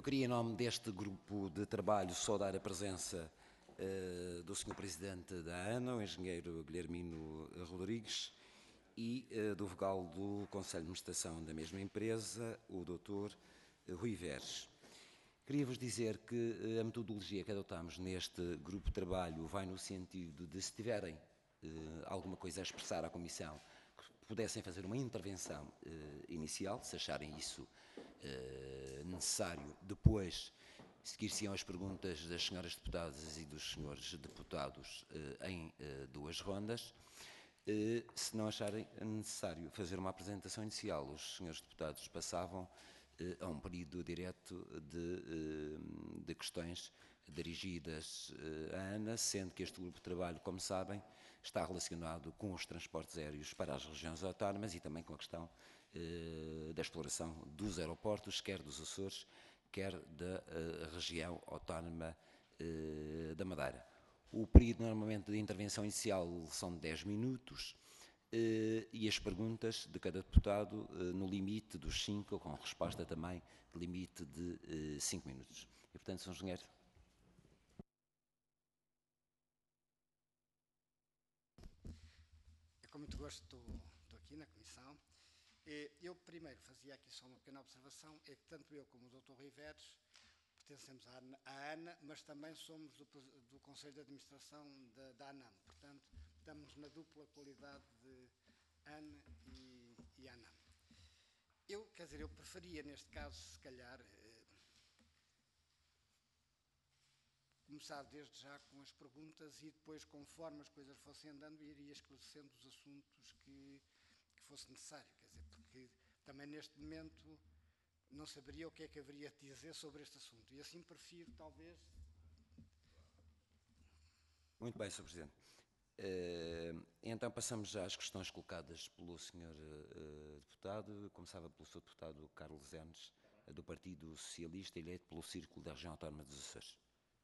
queria, em nome deste grupo de trabalho, saudar a presença do Sr. Presidente da ANA, o Engenheiro Guilhermino Rodrigues, e do vogal do Conselho de Administração da mesma empresa, o Dr. Rui Veres. Queria-vos dizer que a metodologia que adotamos neste grupo de trabalho vai no sentido de, se tiverem alguma coisa a expressar à Comissão, que pudessem fazer uma intervenção inicial, se acharem isso necessário. Depois seguir-se-ão as perguntas das senhoras deputadas e dos senhores deputados em duas rondas. Se não acharem necessário fazer uma apresentação inicial, os senhores deputados passavam a um período direto de questões dirigidas à ANA, sendo que este grupo de trabalho, como sabem, está relacionado com os transportes aéreos para as regiões autónomas e também com a questão da exploração dos aeroportos, quer dos Açores, quer da região autónoma da Madeira. O período normalmente de intervenção inicial são de 10 minutos e as perguntas de cada deputado no limite dos 5, com resposta também limite de 5 minutos. E, portanto, Sr. Engenheiro. Com muito gosto estou aqui na Comissão. Eu primeiro fazia aqui só uma pequena observação, é que tanto eu como o Dr. Rui Veres pertencemos à ANA, mas também somos do Conselho de Administração da ANAM. Portanto, estamos na dupla qualidade de ANA e ANAM. Eu preferia, neste caso, se calhar, começar desde já com as perguntas e depois, conforme as coisas fossem andando, iria esclarecendo os assuntos que fosse necessário. Quer dizer, porque também neste momento não saberia o que é que haveria de dizer sobre este assunto. E assim prefiro, talvez... Muito bem, Sr. Presidente. Então passamos já às questões colocadas pelo Sr. Deputado. Começava pelo Sr. Deputado Carlos Enes, do Partido Socialista, eleito pelo Círculo da Região Autónoma dos Açores.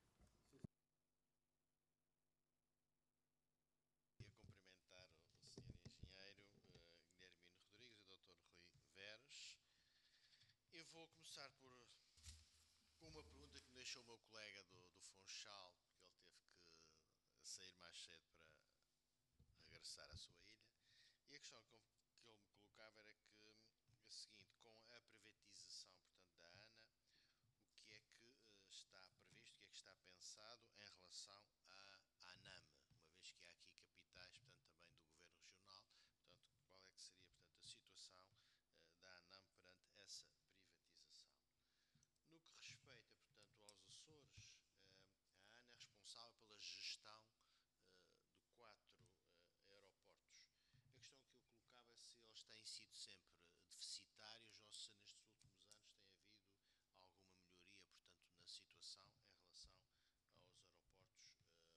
Queria cumprimentar o Sr. Engenheiro Guilhermino Rodrigues e o Dr. Rui Veres. Eu vou começar com uma pergunta que me deixou o meu colega do Funchal, porque ele teve que sair mais cedo para regressar à sua ilha. E a questão que ele me colocava era que a seguinte: com a privatização, portanto, da ANA, o que é que está previsto, o que é que está pensado em relação à ANAM, uma vez que há aqui capitais, portanto, também do Governo Regional, portanto, qual é que seria, portanto, a situação da ANAM perante essa privatização? No que respeita, portanto, aos Açores, a ANA é responsável pela gestão de 4 aeroportos. A questão que eu colocava é se eles têm sido sempre deficitários ou se nestes últimos anos tem havido alguma melhoria, portanto, na situação em relação aos aeroportos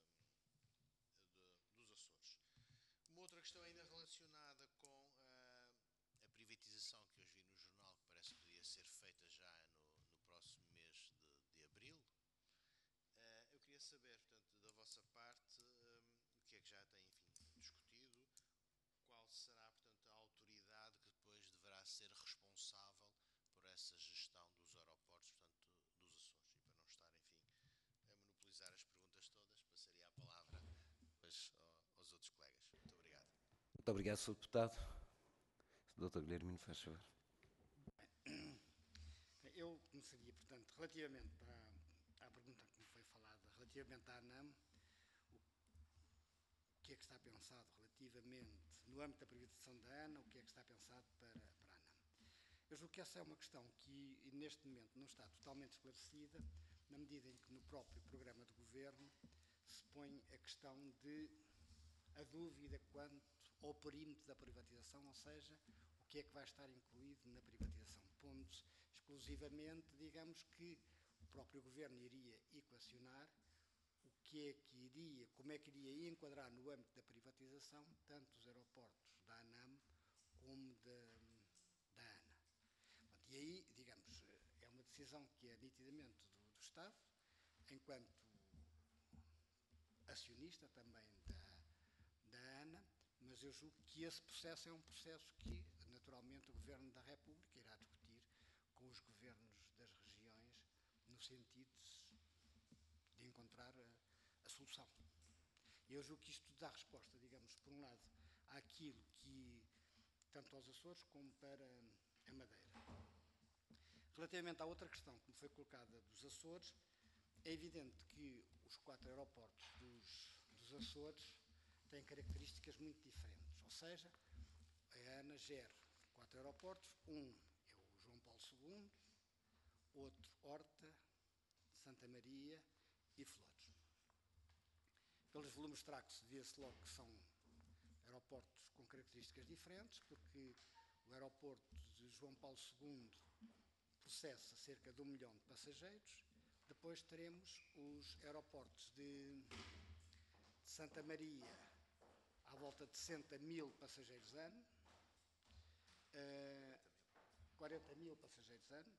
dos Açores. Uma outra questão ainda relacionada com a privatização que hoje vi no jornal, que parece que poderia ser feita já no próximo mês de abril. Eu queria saber, portanto, da vossa parte, o que é que já tem, enfim, discutido, qual será, portanto, a autoridade que depois deverá ser responsável por essa gestão dos aeroportos, portanto, dos Açores. E para não estar, enfim, a monopolizar as perguntas todas, passaria a palavra depois aos outros colegas. Muito obrigado. Muito obrigado, Sr. Deputado. Dr. Guilhermino, faz favor. Eu começaria, portanto, relativamente à pergunta que me foi falada, relativamente à ANAM, o que é que está pensado relativamente, no âmbito da privatização da ANA, o que é que está pensado para a ANAM? Eu julgo que essa é uma questão que, neste momento, não está totalmente esclarecida, na medida em que no próprio programa de governo se põe a questão de a dúvida quanto ao perímetro da privatização, ou seja, o que é que vai estar incluído na privatização, pondo-se exclusivamente, digamos, que o próprio governo iria equacionar o que é que iria, como é que iria enquadrar no âmbito da privatização tanto os aeroportos da ANAM como da ANA. E aí, digamos, é uma decisão que é nitidamente do Estado, enquanto acionista também da ANA, mas eu julgo que esse processo é um processo que, naturalmente, o Governo da República irá discutir com os governos das regiões sentido de encontrar a solução. E eu julgo que isto dá resposta, digamos, por um lado, àquilo que, tanto aos Açores como para a Madeira. Relativamente à outra questão que me foi colocada dos Açores, é evidente que os 4 aeroportos dos Açores têm características muito diferentes. Ou seja, a ANA gera 4 aeroportos, um é o João Paulo II, outro Horta, Santa Maria e Flores. Pelos volumes tractos, vê-se logo que são aeroportos com características diferentes, porque o aeroporto de João Paulo II processa cerca de 1 milhão de passageiros. Depois teremos os aeroportos de Santa Maria, à volta de 60 mil passageiros ano, 40 mil passageiros ano,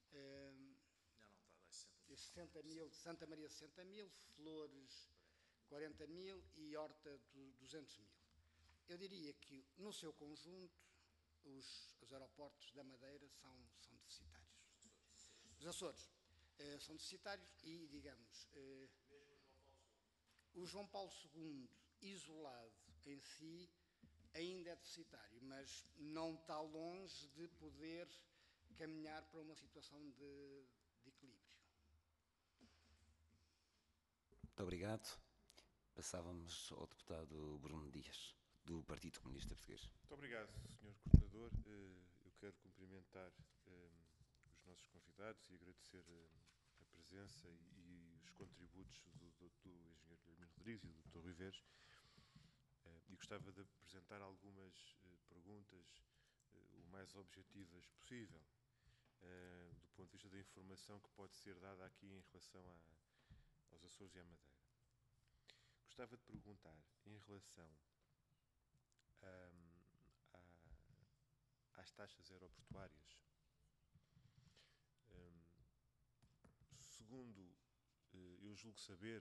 Não, está a 60 mil, Santa Maria 60 mil, Flores 40 mil e Horta 200 mil. Eu diria que, no seu conjunto, os aeroportos da Madeira são deficitários. Os Açores são deficitários e, digamos, o João Paulo II, isolado em si, ainda é deficitário, mas não está longe de poder caminhar para uma situação de equilíbrio. Muito obrigado. Passávamos ao deputado Bruno Dias, do Partido Comunista Português. Muito obrigado, Sr. Coordenador. Eu quero cumprimentar os nossos convidados e agradecer a presença e os contributos do Engenheiro Guilhermino Rodrigues e do Dr. Rui Veres. E gostava de apresentar algumas perguntas o mais objetivas possível, do ponto de vista da informação que pode ser dada aqui em relação aos Açores e à Madeira. Gostava de perguntar em relação às taxas aeroportuárias. Segundo eu julgo saber,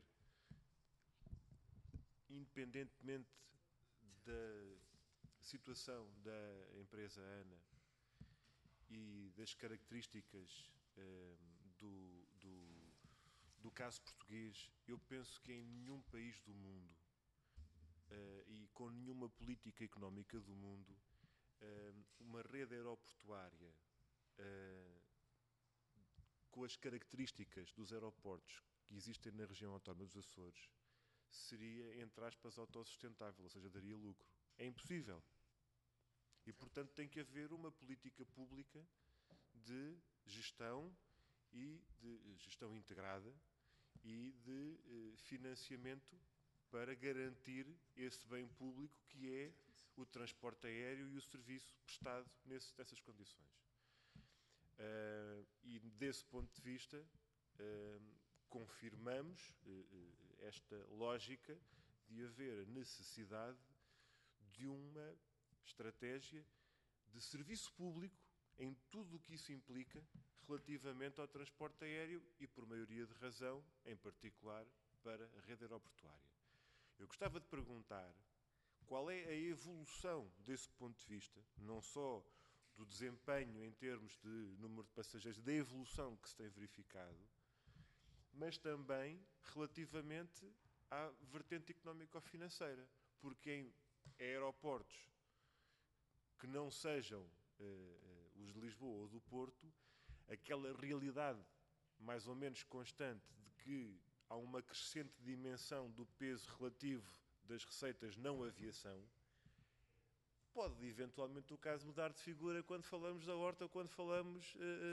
independentemente da situação da empresa ANA e das características do caso português, eu penso que em nenhum país do mundo e com nenhuma política económica do mundo, uma rede aeroportuária com as características dos aeroportos que existem na região autónoma dos Açores seria, entre aspas, autossustentável, ou seja, daria lucro. É impossível. E, portanto, tem que haver uma política pública de gestão e de gestão integrada e de financiamento para garantir esse bem público que é o transporte aéreo e o serviço prestado nessas condições. E desse ponto de vista confirmamos esta lógica de haver a necessidade de uma estratégia de serviço público em tudo o que isso implica relativamente ao transporte aéreo e, por maioria de razão, em particular para a rede aeroportuária. Eu gostava de perguntar qual é a evolução desse ponto de vista, não só do desempenho em termos de número de passageiros, da evolução que se tem verificado, mas também relativamente à vertente económico-financeira, porque em aeroportos que não sejam os de Lisboa ou do Porto, aquela realidade mais ou menos constante de que há uma crescente dimensão do peso relativo das receitas não aviação, pode eventualmente o caso mudar de figura quando falamos da Horta ou quando falamos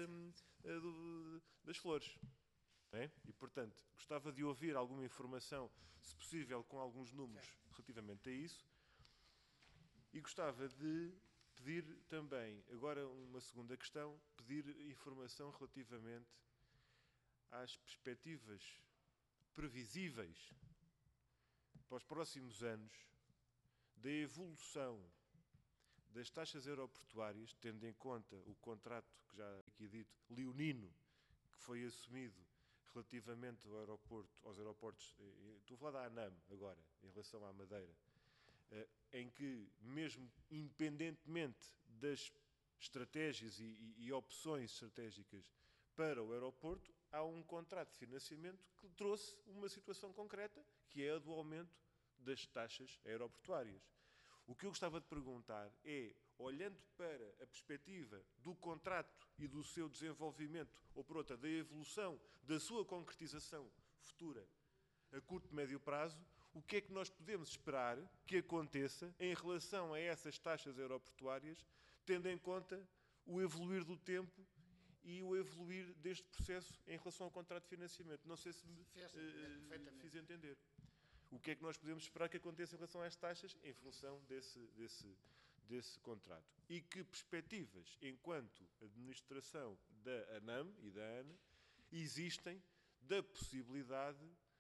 das Flores. É? E, portanto, gostava de ouvir alguma informação, se possível, com alguns números relativamente a isso. E gostava de pedir também, agora uma segunda questão, pedir informação relativamente às perspectivas previsíveis para os próximos anos da evolução das taxas aeroportuárias, tendo em conta o contrato que já aqui dito, leonino, que foi assumido relativamente aos aeroportos, estou a falar da ANAM agora, em relação à Madeira, em que, mesmo independentemente das estratégias e opções estratégicas para o aeroporto, há um contrato de financiamento que trouxe uma situação concreta, que é a do aumento das taxas aeroportuárias. O que eu gostava de perguntar é, olhando para a perspectiva do contrato e do seu desenvolvimento, ou por outra, da evolução, da sua concretização futura, a curto e médio prazo, o que é que nós podemos esperar que aconteça em relação a essas taxas aeroportuárias, tendo em conta o evoluir do tempo e o evoluir deste processo em relação ao contrato de financiamento? Não sei se me fiz entender. O que é que nós podemos esperar que aconteça em relação às taxas em função desse contrato? E que perspectivas, enquanto administração da ANAM e da ANA, existem da possibilidade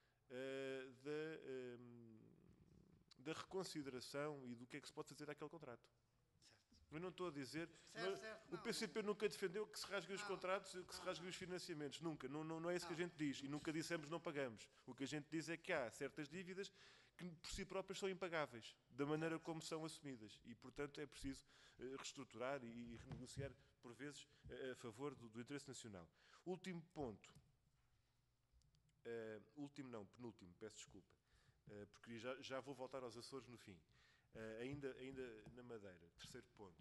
da reconsideração e do que é que se pode fazer àquele contrato? Eu não estou a dizer... o PCP nunca defendeu que se rasguem os contratos, que se rasguem os financiamentos. Nunca. Não é isso que a gente diz. E nunca dissemos não pagamos. O que a gente diz é que há certas dívidas que por si próprias são impagáveis, da maneira como são assumidas. E, portanto, é preciso reestruturar e renegociar, por vezes, a favor do interesse nacional. Último ponto. Penúltimo, peço desculpa. Porque já vou voltar aos Açores no fim. Ainda na Madeira, terceiro ponto.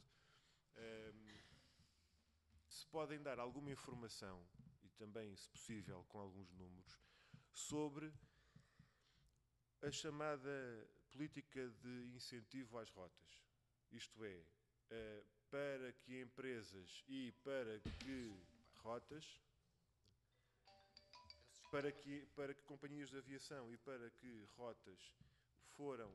Se podem dar alguma informação, e também, se possível, com alguns números, sobre a chamada política de incentivo às rotas. Isto é, para que empresas e para que rotas, para que companhias de aviação e para que rotas foram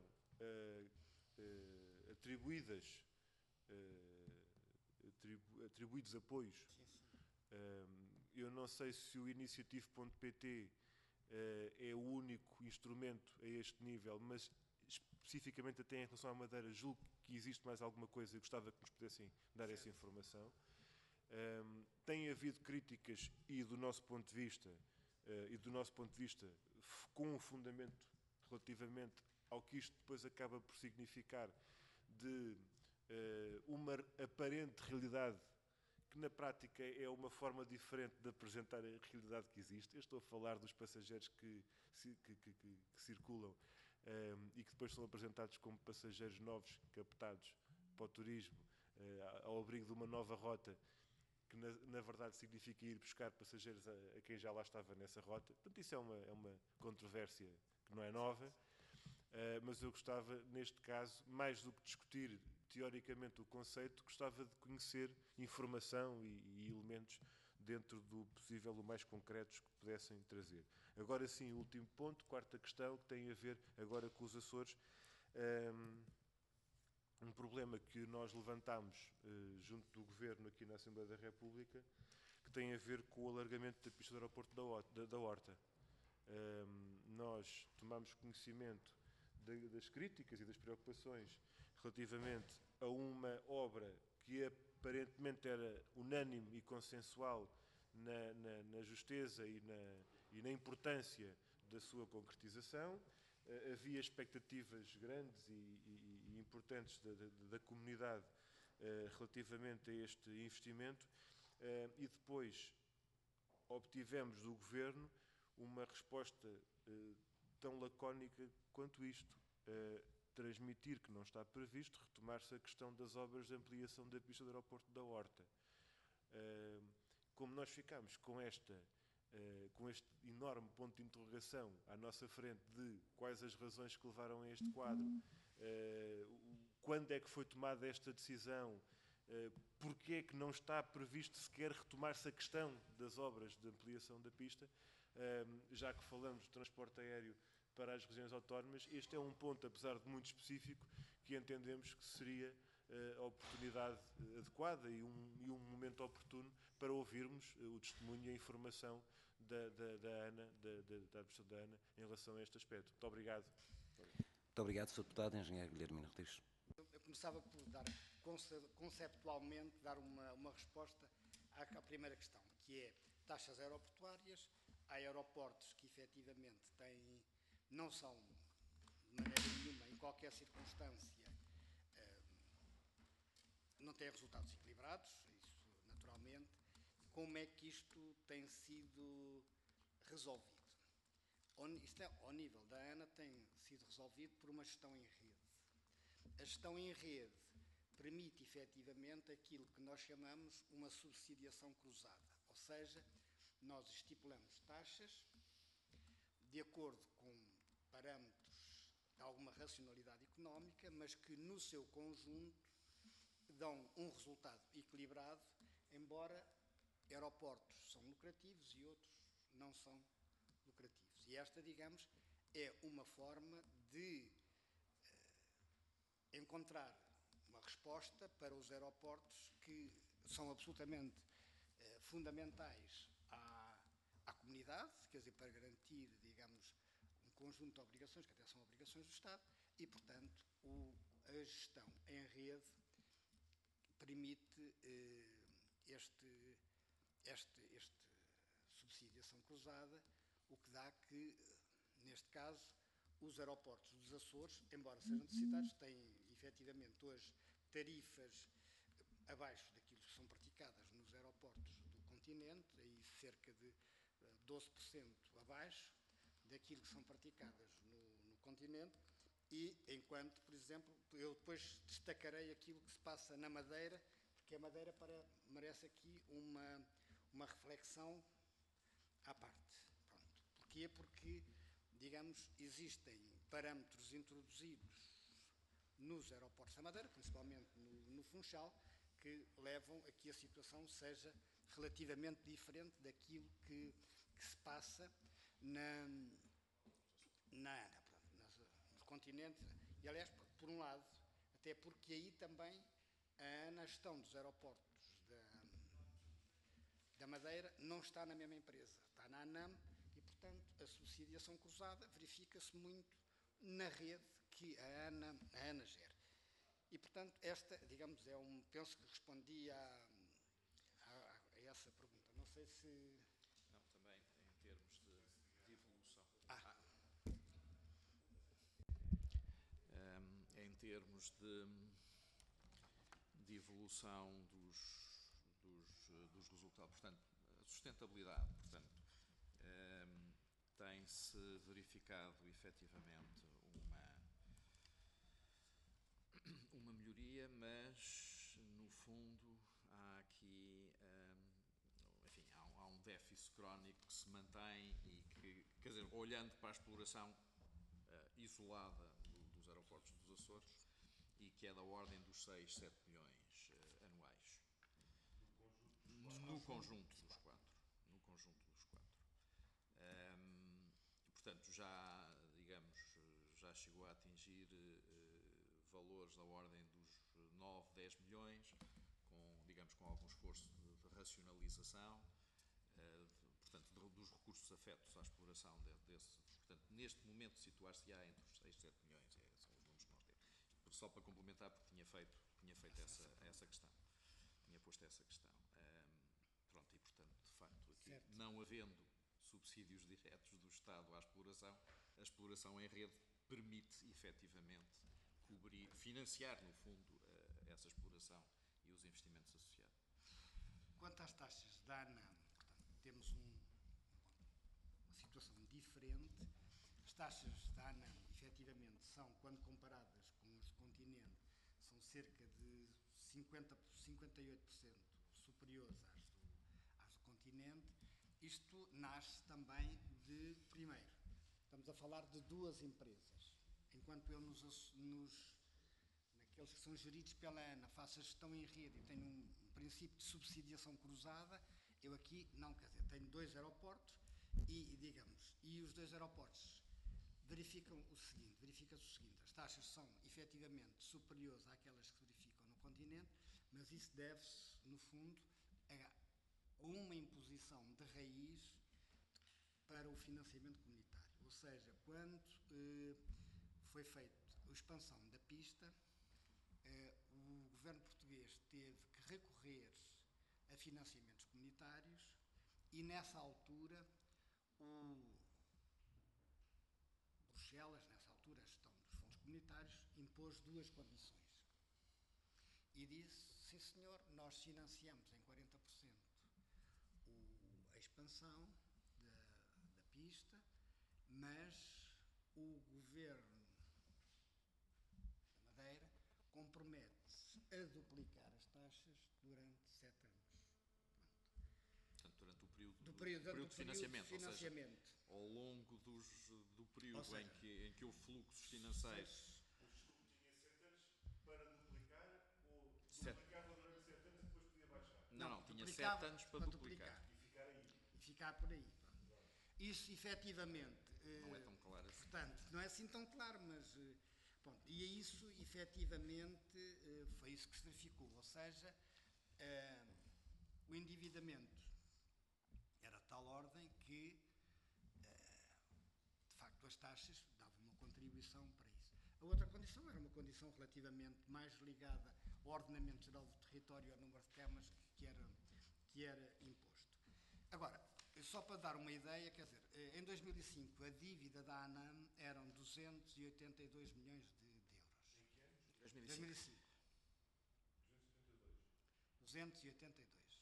atribuídos apoios. Eu não sei se o iniciative.pt é o único instrumento a este nível, mas especificamente até em relação à Madeira, julgo que existe mais alguma coisa e gostava que nos pudessem dar essa informação. Tem havido críticas e do nosso ponto de vista com um fundamento relativamente ao que isto depois acaba por significar de uma aparente realidade que na prática é uma forma diferente de apresentar a realidade que existe. Eu estou a falar dos passageiros que circulam e que depois são apresentados como passageiros novos captados para o turismo ao abrigo de uma nova rota que na verdade significa ir buscar passageiros a quem já lá estava nessa rota. Portanto, isso é uma controvérsia que não é nova. Mas eu gostava, neste caso, mais do que discutir teoricamente o conceito, gostava de conhecer informação e elementos dentro do possível, o mais concretos que pudessem trazer. Agora sim, o último ponto, quarta questão, que tem a ver agora com os Açores. Um problema que nós levantámos junto do Governo aqui na Assembleia da República, que tem a ver com o alargamento da pista do aeroporto da Horta. Nós tomamos conhecimento das críticas e das preocupações relativamente a uma obra que aparentemente era unânime e consensual na justeza e na importância da sua concretização. Havia expectativas grandes e importantes da comunidade relativamente a este investimento e depois obtivemos do Governo uma resposta tão lacónica quanto isto. Transmitir que não está previsto retomar-se a questão das obras de ampliação da pista do aeroporto da Horta. Como nós ficamos com este enorme ponto de interrogação à nossa frente de quais as razões que levaram a este quadro, quando é que foi tomada esta decisão, porque é que não está previsto sequer retomar-se a questão das obras de ampliação da pista, já que falamos de transporte aéreo para as regiões autónomas, este é um ponto, apesar de muito específico, que entendemos que seria a oportunidade adequada e um momento oportuno para ouvirmos o testemunho e a informação da ANA, da administração da ANA, em relação a este aspecto. Muito obrigado. Muito obrigado, Sr. Deputado, Engenheiro Guilhermino Rodrigues. Eu começava por dar, conceptualmente, dar uma resposta à primeira questão, que é taxas aeroportuárias. Há aeroportos que efetivamente não são, de maneira nenhuma, em qualquer circunstância, não têm resultados equilibrados, isso naturalmente. como é que isto tem sido resolvido. Isto é, ao nível da ANA, tem sido resolvido por uma gestão em rede. A gestão em rede permite, efetivamente, aquilo que nós chamamos uma subsidiação cruzada. Ou seja, nós estipulamos taxas de acordo com parâmetros de alguma racionalidade económica, mas que, no seu conjunto, dão um resultado equilibrado, embora aeroportos são lucrativos e outros não são lucrativos. E esta, digamos, é uma forma de encontrar uma resposta para os aeroportos que são absolutamente fundamentais à comunidade, quer dizer, para garantir, digamos, um conjunto de obrigações, que até são obrigações do Estado, e, portanto, a gestão em rede permite este subsidiação cruzada, o que dá que, neste caso, os aeroportos dos Açores, embora sejam deficitários, têm efetivamente hoje tarifas abaixo daquilo que são praticadas nos aeroportos do continente, aí cerca de 12% abaixo daquilo que são praticadas no continente, e enquanto, por exemplo, eu depois destacarei aquilo que se passa na Madeira, porque a Madeira merece aqui uma reflexão à parte. Pronto. Porquê? Porque, digamos, existem parâmetros introduzidos nos aeroportos da Madeira, principalmente no Funchal, que levam a que a situação seja relativamente diferente daquilo que se passa na ANA, no continente. E, aliás, por um lado, até porque aí também a ANA, a gestão dos aeroportos da Madeira, não está na mesma empresa, está na ANAM, e, portanto, a subsidiação cruzada verifica-se muito na rede que a ANA gera. E, portanto, esta, digamos, penso que respondi a essa pergunta. Não sei se... Não, também em termos de evolução. Em termos de evolução dos resultados, portanto, a sustentabilidade, portanto, tem-se verificado efetivamente uma melhoria, mas no fundo há aqui, enfim, há um déficit crónico que se mantém e que, quer dizer, olhando para a exploração isolada dos aeroportos dos Açores, e que é da ordem dos 6, 7 milhões anuais. No conjunto dos quatro. Portanto, já, digamos, já chegou a atingir valores da ordem dos 9, 10 milhões, digamos, com algum esforço de racionalização, portanto, dos recursos afetos à exploração desse. Portanto, neste momento, situar-se-á entre os 6 e 7 milhões, são os números que nós temos. Só para complementar, porque tinha feito essa questão. Tinha posto essa questão. Pronto, e, portanto, de facto, aqui, certo, não havendo subsídios diretos do Estado à exploração, a exploração em rede permite, efetivamente, financiar, no fundo, essa exploração e os investimentos associados. Quanto às taxas da ANAM, portanto, temos uma situação diferente. As taxas da ANAM, efetivamente, são, quando comparadas com as do continente, são cerca de 58% superiores às do continente. Isto nasce também primeiro, estamos a falar de duas empresas. Enquanto eu naqueles que são geridos pela ANA, faço a gestão em rede e tenho um princípio de subsidiação cruzada, eu aqui não, quer dizer, tenho 2 aeroportos e os 2 aeroportos verifica-se o seguinte, as taxas são efetivamente superiores àquelas que se verificam no continente, mas isso deve-se, no fundo, a uma imposição de raiz para o financiamento comunitário. Ou seja, quando foi feita a expansão da pista, o governo português teve que recorrer a financiamentos comunitários e, nessa altura, Bruxelas, nessa altura, a gestão dos fundos comunitários, impôs 2 condições. E disse, sim senhor, nós financiamos em 40% expansão da pista, mas o Governo da Madeira compromete-se a duplicar as taxas durante 7 anos. Portanto, durante o período, Do período de financiamento, ou seja, financiamento. ao longo do período Ou seja, em que houve fluxos financeiros. O estudo tinha 7 anos para duplicar ou Sete. duplicava durante 7 anos e depois podia baixar? Não, tinha duplicava 7 anos para duplicar. E ficar aí. E ficar por aí. Pronto. Isso, efetivamente... Não é tão claro assim. Portanto, não é assim tão claro, mas... Pronto, e é isso, efetivamente, foi isso que se verificou. Ou seja, o endividamento era de tal ordem que, de facto, as taxas davam uma contribuição para isso. A outra condição era uma condição relativamente mais ligada ao ordenamento geral do território e ao número de câmaras que era imposto. Agora, só para dar uma ideia, quer dizer, em 2005 a dívida da ANAM eram 282 milhões de euros. Em que anos? 2005. 282.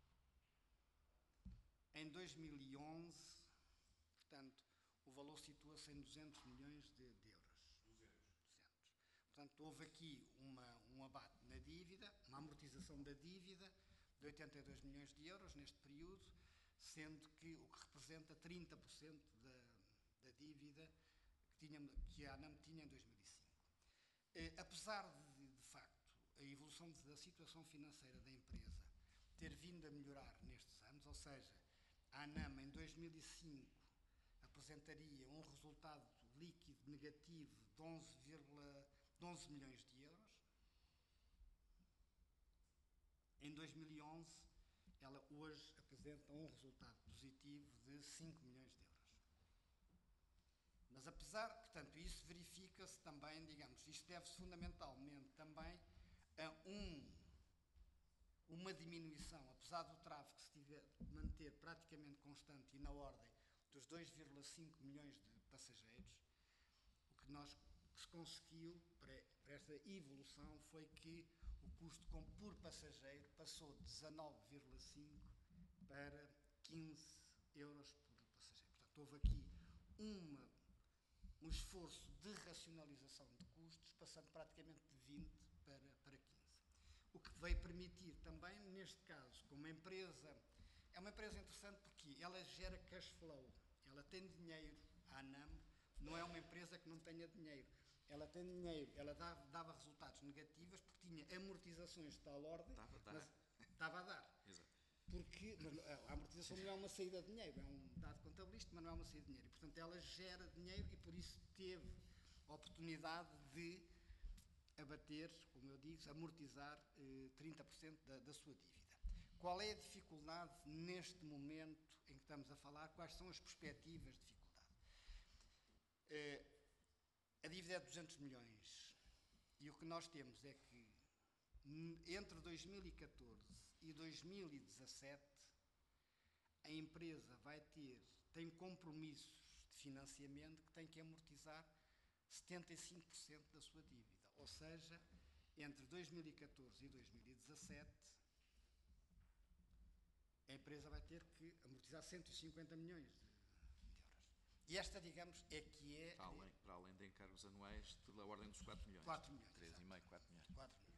Em 2011, portanto, o valor situa-se em 200 milhões de euros. 200. Portanto, houve aqui um abate na dívida, uma amortização da dívida de 82 milhões de euros neste período, sendo que o que representa 30% da dívida que a ANAM tinha em 2005. Apesar de facto, a evolução da situação financeira da empresa ter vindo a melhorar nestes anos, ou seja, a ANAM em 2005 apresentaria um resultado líquido negativo de 11 milhões de euros. Em 2011, ela hoje apresenta um resultado positivo de 5 milhões de euros. Mas apesar, portanto, isso verifica-se também, digamos, isto deve-se fundamentalmente também a uma diminuição, apesar do tráfego se manter praticamente constante e na ordem dos 2,5 milhões de passageiros, o que se conseguiu para esta evolução foi que o custo por passageiro passou de 19,5 para 15 euros por passageiro. Portanto, houve aqui um esforço de racionalização de custos, passando praticamente de 20 para 15. O que veio permitir também, neste caso, como empresa, é uma empresa interessante porque ela gera cash flow, ela tem dinheiro, a ANAM não é uma empresa que não tenha dinheiro, ela tem dinheiro, ela dava resultados negativos porque tinha amortizações de tal ordem, mas estava a dar. Exato. Porque a amortização não é uma saída de dinheiro, é um dado contabilístico, mas não é uma saída de dinheiro. E, portanto, ela gera dinheiro e, por isso, teve a oportunidade de abater, como eu digo, amortizar 30% da sua dívida. Qual é a dificuldade neste momento em que estamos a falar? Quais são as perspectivas de dificuldade? A dívida é de 200 milhões e o que nós temos é que entre 2014 e 2017 a empresa tem compromissos de financiamento que tem que amortizar 75% da sua dívida. Ou seja, entre 2014 e 2017 a empresa vai ter que amortizar 150 milhões de euros. E esta, digamos, é que é... Para além de encargos anuais da ordem dos 4 milhões. 4 milhões. 3,5, 4 milhões. 4 milhões.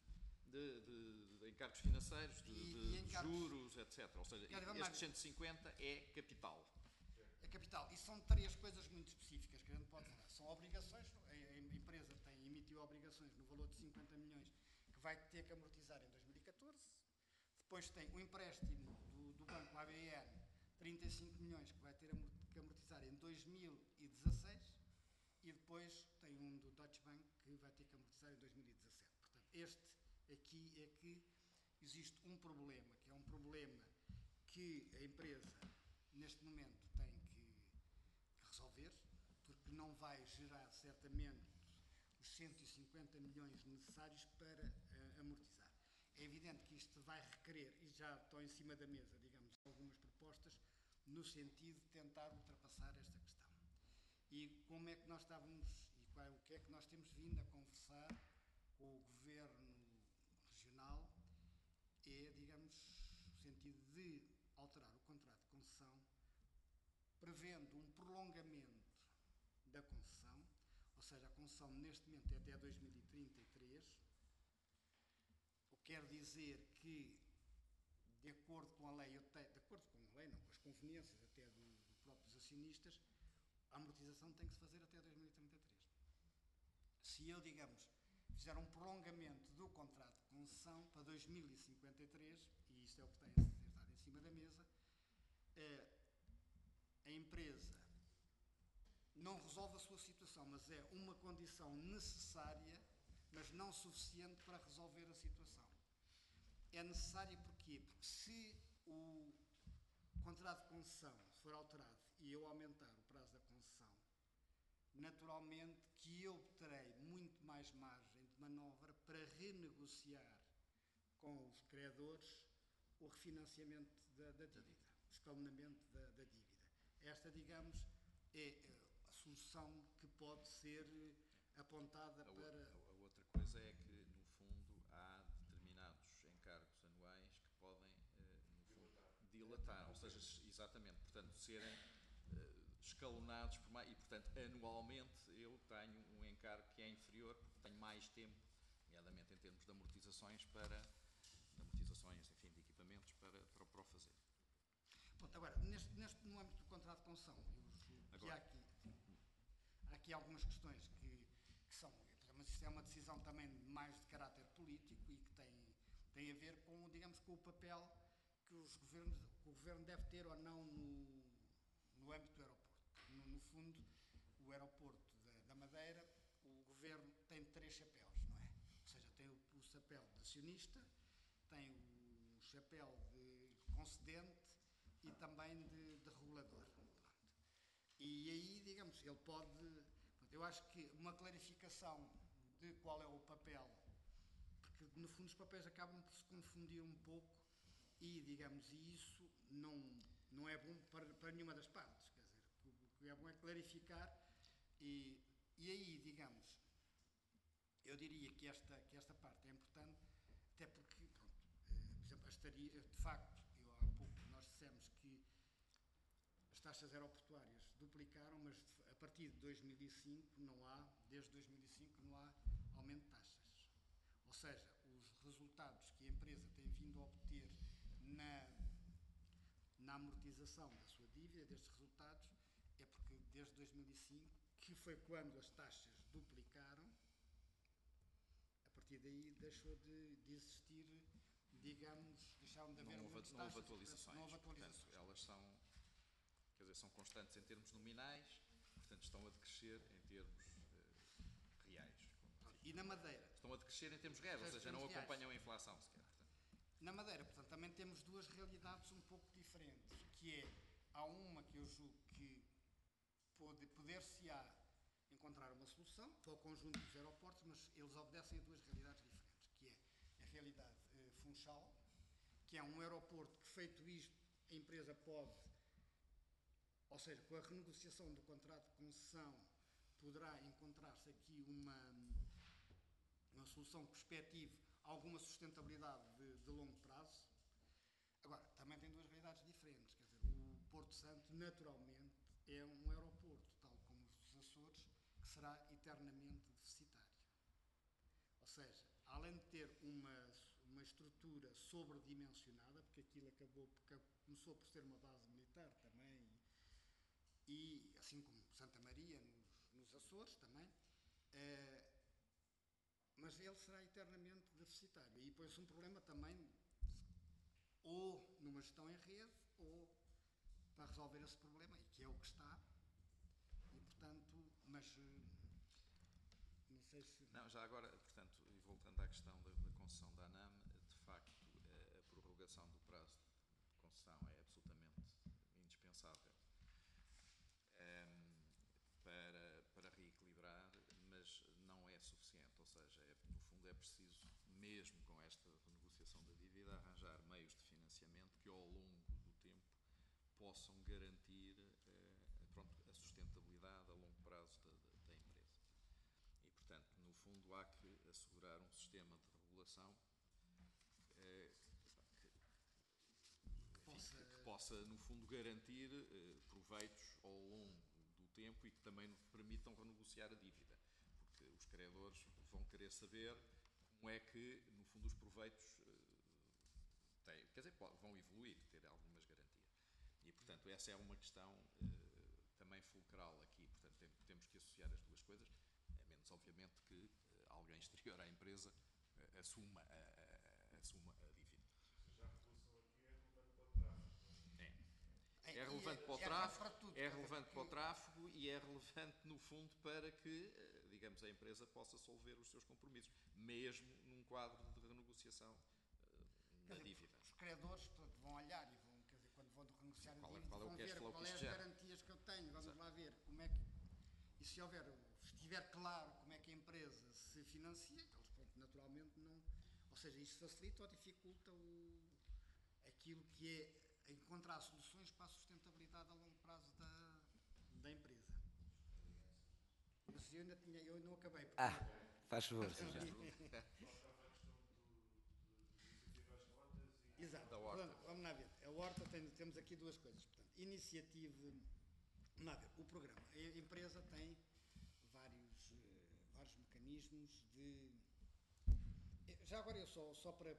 De encargos financeiros, de encargos, juros, etc. Ou seja, estes 150 é capital. É capital. E são 3 coisas muito específicas que a gente pode falar. São obrigações, a empresa emitiu obrigações no valor de 50 milhões que vai ter que amortizar em 2014. Depois tem o empréstimo do banco ABN, 35 milhões, que vai ter que amortizar em 2016. E depois tem um do Deutsche Bank que vai ter que amortizar em 2017. Portanto, este aqui é que existe um problema, que é um problema que a empresa, neste momento, tem que resolver, porque não vai gerar, certamente, os 150 milhões necessários para amortizar. É evidente que isto vai requerer, e já estão em cima da mesa, digamos, algumas propostas, no sentido de tentar ultrapassar esta questão. E como é que nós estávamos, e o que é que nós temos vindo a conversar com o Governo Regional, é, digamos, no sentido de alterar o contrato com prevendo um prolongamento da concessão, ou seja, a concessão neste momento é até 2033, o que quer dizer que, de acordo com a lei, de acordo com a lei, não, com as conveniências até dos próprios acionistas, a amortização tem que se fazer até 2033. Se eu, digamos, fizer um prolongamento do contrato de concessão para 2053, e isto é o que tem estado em cima da mesa, a empresa não resolve a sua situação, mas é uma condição necessária, mas não suficiente para resolver a situação. É necessária porquê? Porque se o contrato de concessão for alterado e eu aumentar o prazo da concessão, naturalmente que eu terei muito mais margem de manobra para renegociar com os credores o refinanciamento da dívida, o escalonamento da dívida. Esta, digamos, é a solução que pode ser apontada para... A outra coisa é que, no fundo, há determinados encargos anuais que podem, no fundo, dilatar, ou seja, exatamente, portanto, serem escalonados por mais, e, portanto, anualmente eu tenho um encargo que é inferior porque tenho mais tempo, nomeadamente em termos de amortizações, enfim, de equipamentos para o fazer. Pronto, agora, no âmbito do contrato de concessão, eu julgo que há aqui algumas questões que são, mas isto é uma decisão também mais de caráter político e que tem a ver com, digamos, com o papel que o governo deve ter ou não no âmbito do aeroporto. No fundo, o aeroporto da Madeira, o governo tem 3 chapéus, não é? Ou seja, tem o chapéu de acionista, tem o chapéu de concedente e também de regulador. E aí, digamos, ele pode... Eu acho que uma clarificação de qual é o papel, porque no fundo os papéis acabam por se confundir um pouco e, digamos, isso não é bom para nenhuma das partes. Quer dizer, o que é bom é clarificar e aí, digamos, eu diria que esta parte é importante, até porque, pronto, por exemplo, de facto, há pouco nós dissemos que as taxas aeroportuárias duplicaram, mas a partir de 2005 desde 2005 não há aumento de taxas. Ou seja, os resultados que a empresa tem vindo a obter na amortização da sua dívida, destes resultados, é porque desde 2005, que foi quando as taxas duplicaram, a partir daí deixou de existir, digamos, deixaram de haver Não houve atualizações. Não houve atualizações. Portanto, elas são constantes em termos nominais, portanto estão a decrescer em termos reais. E na Madeira? Estão a decrescer em termos reais, ou seja, não acompanham a inflação sequer. Na Madeira, portanto, também temos duas realidades um pouco diferentes, que é, há uma que eu julgo que poder-se-á encontrar uma solução para o conjunto dos aeroportos, mas eles obedecem a duas realidades diferentes, que é a realidade Funchal, que é um aeroporto que, feito isto, a empresa pode, ou seja, com a renegociação do contrato de concessão, poderá encontrar-se aqui uma solução que perspective alguma sustentabilidade de longo prazo. Agora, também tem duas realidades diferentes. Quer dizer, o Porto Santo, naturalmente, é um aeroporto, tal como os dos Açores, que será eternamente deficitário. Ou seja, além de ter uma estrutura sobredimensionada, porque aquilo começou por ser uma base militar também, e assim como Santa Maria, nos Açores também, mas ele será eternamente deficitário. E põe-se um problema também, ou numa gestão em rede, ou para resolver esse problema, e que é o que está. E, portanto, mas não sei se... Não, já agora, portanto, e voltando à questão da concessão da ANAM, de facto, a prorrogação do prazo de concessão é absolutamente indispensável para reequilibrar, mas não é suficiente, ou seja, no fundo é preciso, mesmo com esta renegociação da dívida, arranjar meios de financiamento que ao longo do tempo possam garantir a sustentabilidade a longo prazo da empresa. E, portanto, no fundo há que assegurar um sistema de regulação que possa, no fundo, garantir proveitos ao longo do tempo e que também permitam renegociar a dívida. Porque os credores vão querer saber como é que, no fundo, os proveitos têm, quer dizer, vão evoluir, ter algumas garantias. E, portanto, essa é uma questão também fulcral aqui. Portanto, temos que associar as duas coisas, a menos, obviamente, que alguém exterior à empresa assuma a dívida. Já a regulação aqui é relevante para o tráfego. É relevante para o tráfego, é relevante para o tráfego e é relevante, no fundo, para que, digamos, a empresa possa solver os seus compromissos, mesmo num quadro de renegociação da dívida. Os credores, portanto, vão olhar e vão, quer dizer, quando vão renegociar a dívida, qual é o vão cash ver flow qual que é isto as gera. garantias que eu tenho, vamos lá ver como é que, e se estiver claro como é que a empresa se financia, eles, pronto, naturalmente não, ou seja, isto facilita ou dificulta aquilo que é encontrar soluções para a sustentabilidade a longo prazo da empresa. Mas eu não acabei. Faz favor, Sr. Já. Exato. Da horta. Portanto, vamos lá ver. A horta temos aqui duas coisas. Portanto, iniciativa. Vamos lá ver. O programa. A empresa tem vários mecanismos de. Já agora eu só para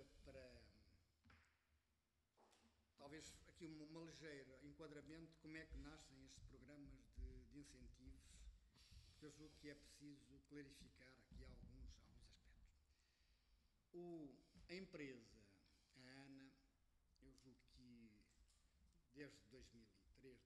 talvez aqui uma ligeira enquadramento de como é que nascem estes programas de incentivos, porque eu julgo que é preciso clarificar aqui alguns aspectos. A empresa, a ANA, eu julgo que desde 2003,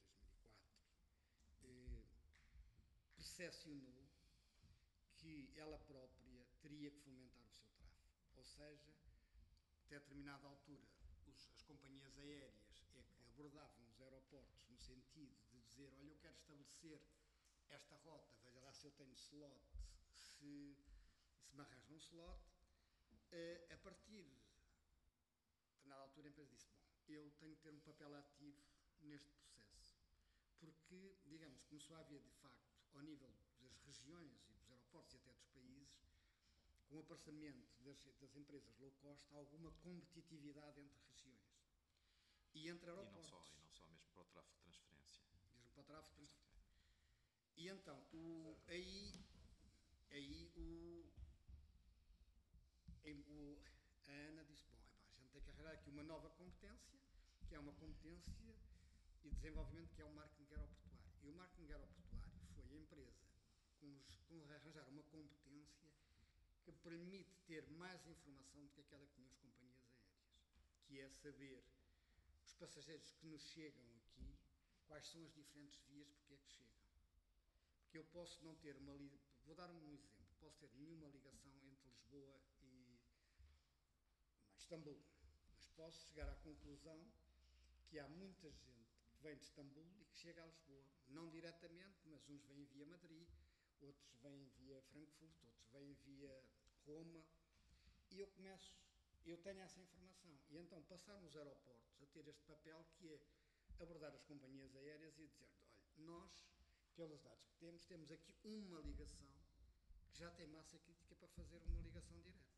2004, percepcionou que ela própria teria que fomentar o seu tráfego. Ou seja, até determinada altura, as companhias aéreas é que abordavam os aeroportos no sentido de dizer, olha, eu quero estabelecer esta rota, veja lá se eu tenho slot, se me arranja um slot. A partir de determinada altura a empresa disse, bom, eu tenho que ter um papel ativo neste processo, porque, digamos, começou a haver de facto, ao nível das regiões e dos aeroportos e até dos países, com o aparecimento das empresas low cost, alguma competitividade entre regiões e entre aeroportos. E não só mesmo para o tráfego de transferência. Mesmo para o tráfego de transferência. E então, a ANA disse, bom, a gente tem que arranjar aqui uma nova competência, que é uma competência e desenvolvimento, que é o marketing aeroportuário. E o marketing aeroportuário foi a empresa com arranjar uma competência que permite ter mais informação do que aquela que tinham as companhias aéreas, que é saber os passageiros que nos chegam aqui, quais são as diferentes vias, porque é que chegam. Porque eu posso não ter vou dar um exemplo, posso ter nenhuma ligação entre Lisboa e Istambul, mas posso chegar à conclusão que há muita gente que vem de Istambul e que chega a Lisboa, não diretamente, mas uns vêm via Madrid, outros vêm via Frankfurt, outros vêm via Roma, e eu tenho essa informação. E então passar nos aeroportos a ter este papel, que é abordar as companhias aéreas e dizer, olha, nós, pelos dados que temos aqui uma ligação que já tem massa crítica para fazer uma ligação direta.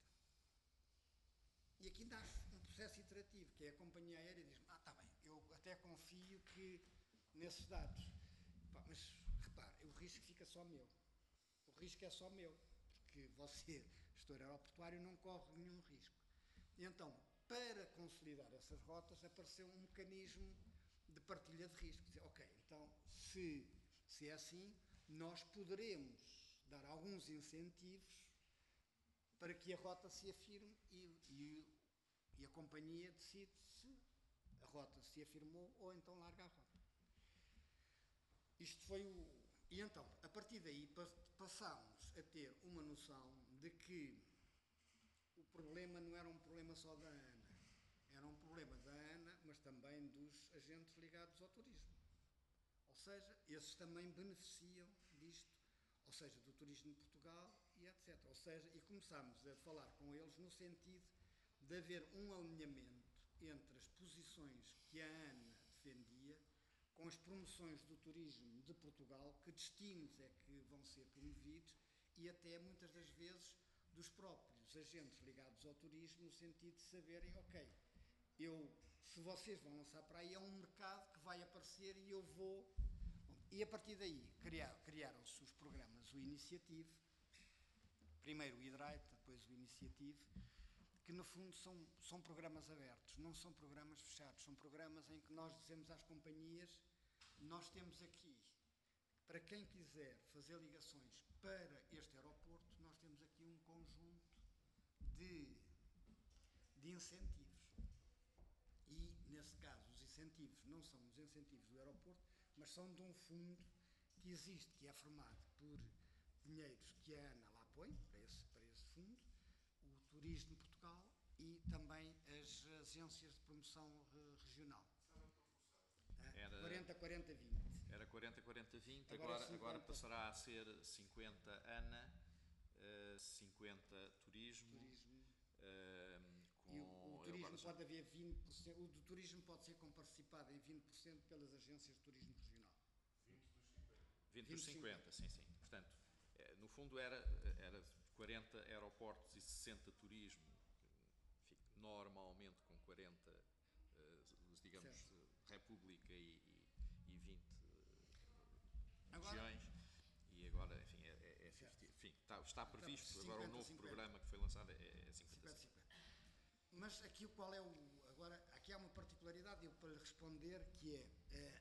E aqui nasce um processo iterativo, que é a companhia aérea diz, está bem, eu até confio que nesses dados, mas repare, o risco fica só meu. O risco é só meu, porque você, gestor aeroportuário, não corre nenhum risco. E então, para consolidar essas rotas, apareceu um mecanismo de partilha de risco. Dizer, ok, então, se é assim, nós poderemos dar alguns incentivos para que a rota se afirme e a companhia decide se a rota se afirmou ou então larga a rota. Isto foi E então, a partir daí, passámos a ter uma noção de que o problema não era um problema só da ANA, era um problema da ANA, mas também dos agentes ligados ao turismo. Ou seja, esses também beneficiam disto, ou seja, do turismo de Portugal e etc. Ou seja, e começámos a falar com eles no sentido de haver um alinhamento entre as posições que a ANA defendia com as promoções do turismo de Portugal, que destinos é que vão ser promovidos, e até muitas das vezes dos próprios agentes ligados ao turismo, no sentido de saberem, ok, eu se vocês vão lançar para aí, é um mercado que vai aparecer e eu vou... E a partir daí criaram-se os programas, o Iniciative, primeiro o Hidrate, depois o Iniciative, que no fundo são programas abertos, não são programas fechados, são programas em que nós dizemos às companhias, nós temos aqui, para quem quiser fazer ligações para este aeroporto, nós temos aqui um conjunto de incentivos. E, nesse caso, os incentivos não são os incentivos do aeroporto, mas são de um fundo que existe, que é formado por dinheiros que a ANA lá põe, para esse fundo, o Turismo Portugal e também as agências de promoção regional. Era 40-40-20. Era 40-40-20, Agora agora 50. passará a ser 50 ANA, 50 Turismo. E o turismo pode haver 20%, o do turismo pode ser comparticipado em 20% pelas agências de turismo regional. 20 dos 50, sim. Portanto, no fundo era 40 aeroportos e 60 turismo, enfim, normalmente com 40, digamos, Certo. República e 20 Agora- regiões. E agora, enfim, é 50. Enfim, está previsto, agora o novo 50. programa que foi lançado é 50. 50-50. Mas aqui qual é o... Agora, aqui há uma particularidade, eu para lhe responder, que é...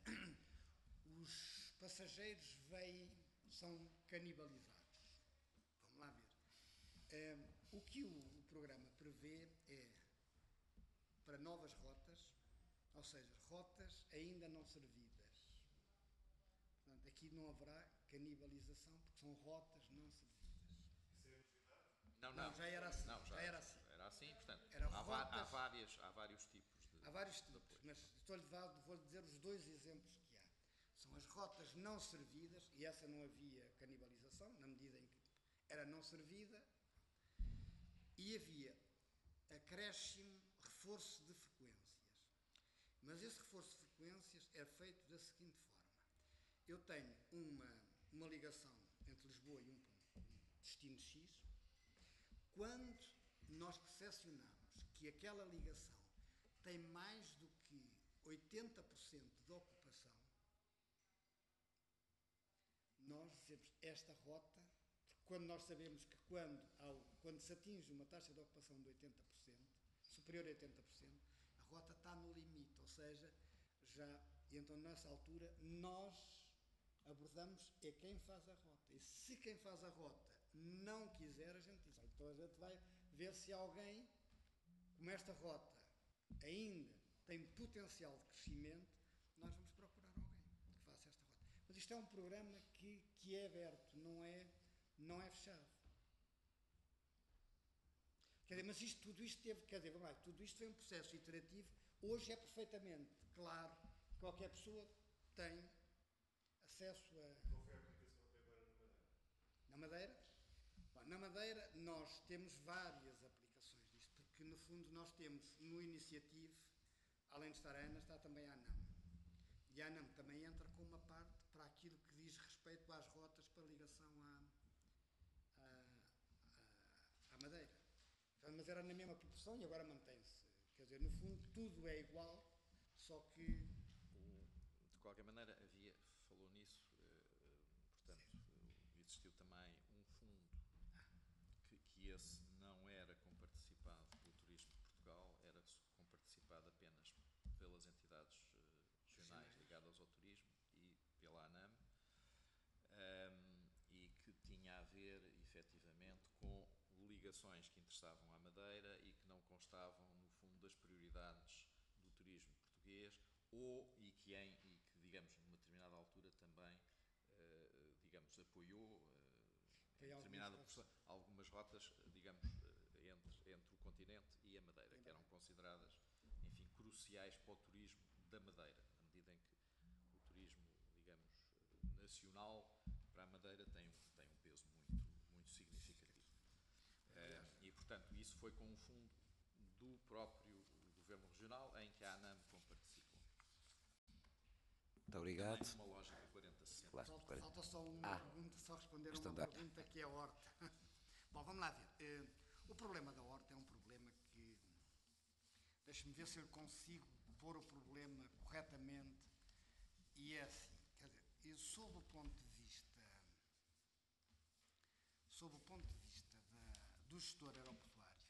os passageiros são canibalizados. Vamos lá ver. O que o programa prevê é para novas rotas, ou seja, rotas ainda não servidas. Portanto, aqui não haverá canibalização, porque são rotas não servidas. Não, já era assim. Não, Já era assim. Era assim, portanto, Era há rotas- vários tipos de... Há vários tipos, mas vou-lhe dizer os dois exemplos que há. São as rotas não servidas, e essa não havia canibalização, na medida em que era não servida, e havia acréscimo, reforço de frequências. Mas esse reforço de frequências é feito da seguinte forma. Eu tenho uma ligação entre Lisboa e um destino X. Quando nós percepcionamos que aquela ligação tem mais do que 80% de ocupação, nós dizemos esta rota, porque quando nós sabemos que quando se atinge uma taxa de ocupação de 80%, superior a 80%, a rota está no limite, ou seja, então nessa altura nós abordamos quem faz a rota. E se quem faz a rota não quiser, a gente diz, então a gente vai ver se alguém, como esta rota ainda tem potencial de crescimento, nós vamos procurar alguém que faça esta rota. Mas isto é um programa que é aberto, não é fechado. Quer dizer, mas tudo isto teve, vamos lá, tudo isto foi um processo iterativo. Hoje é perfeitamente claro, qualquer pessoa tem acesso a... Qual foi a aplicação até agora na Madeira? Na Madeira? Bom, na Madeira nós temos várias aplicações disto, porque no fundo nós temos no Iniciative, além de estar a ANA, está também a ANAM. E a ANAM também entra com uma parte para aquilo que diz respeito às rotas para ligação à Madeira. Mas era na mesma proporção e agora mantém-se. Quer dizer, no fundo tudo é igual, só que... De qualquer maneira, falou nisso, portanto, existiu também um fundo que esse não era comparticipado pelo Turismo de Portugal, era comparticipado apenas pelas entidades regionais ligadas ao turismo e pela ANAM, e que tinha a ver, efetivamente, com ligações que interessavam à Madeira e que não constavam, no fundo, das prioridades do turismo português, e que, digamos, numa determinada altura também, digamos, apoiou algumas rotas, digamos, entre o continente e a Madeira, que eram consideradas, enfim, cruciais para o turismo da Madeira, na medida em que o turismo, digamos, nacional para a Madeira tem um peso muito significativo. E, portanto, isso foi com um fundo do próprio Governo Regional, em que a ANAM participou. Muito obrigado. Também numa lógica 40-60. Claro, Falta só uma pergunta, só responder a uma pergunta que é a horta. Bom, vamos lá ver. O problema da horta é um problema que... Deixe-me ver se eu consigo pôr o problema corretamente, e é assim, quer dizer, e sob o ponto de vista do gestor aeroportuário,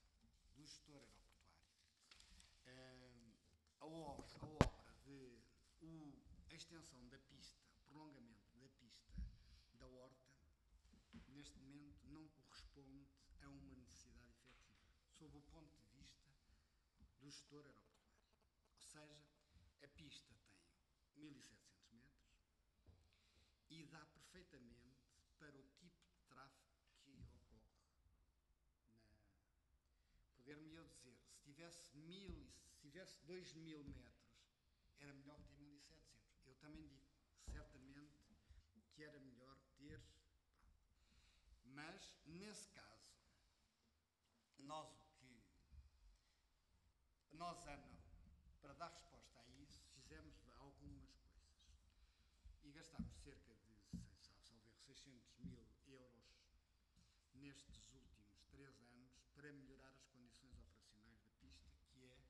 a obra de a extensão da pista, o prolongamento da pista da Horta, neste momento não corresponde a uma necessidade efetiva, sob o ponto de vista do gestor aeroportuário. Ou seja, a pista tem 1700 metros e dá perfeitamente para o tipo de tráfego que ocorre. Poder-me eu dizer, se tivesse 2000 metros, era melhor ter 1700. Eu também digo, certamente, que era melhor ter. Mas, nesse caso, nós, Ana, para dar resposta a isso, fizemos algumas coisas. E gastámos cerca de, salvo 600 mil euros nestes últimos 3 anos para melhorar as condições operacionais da pista, que é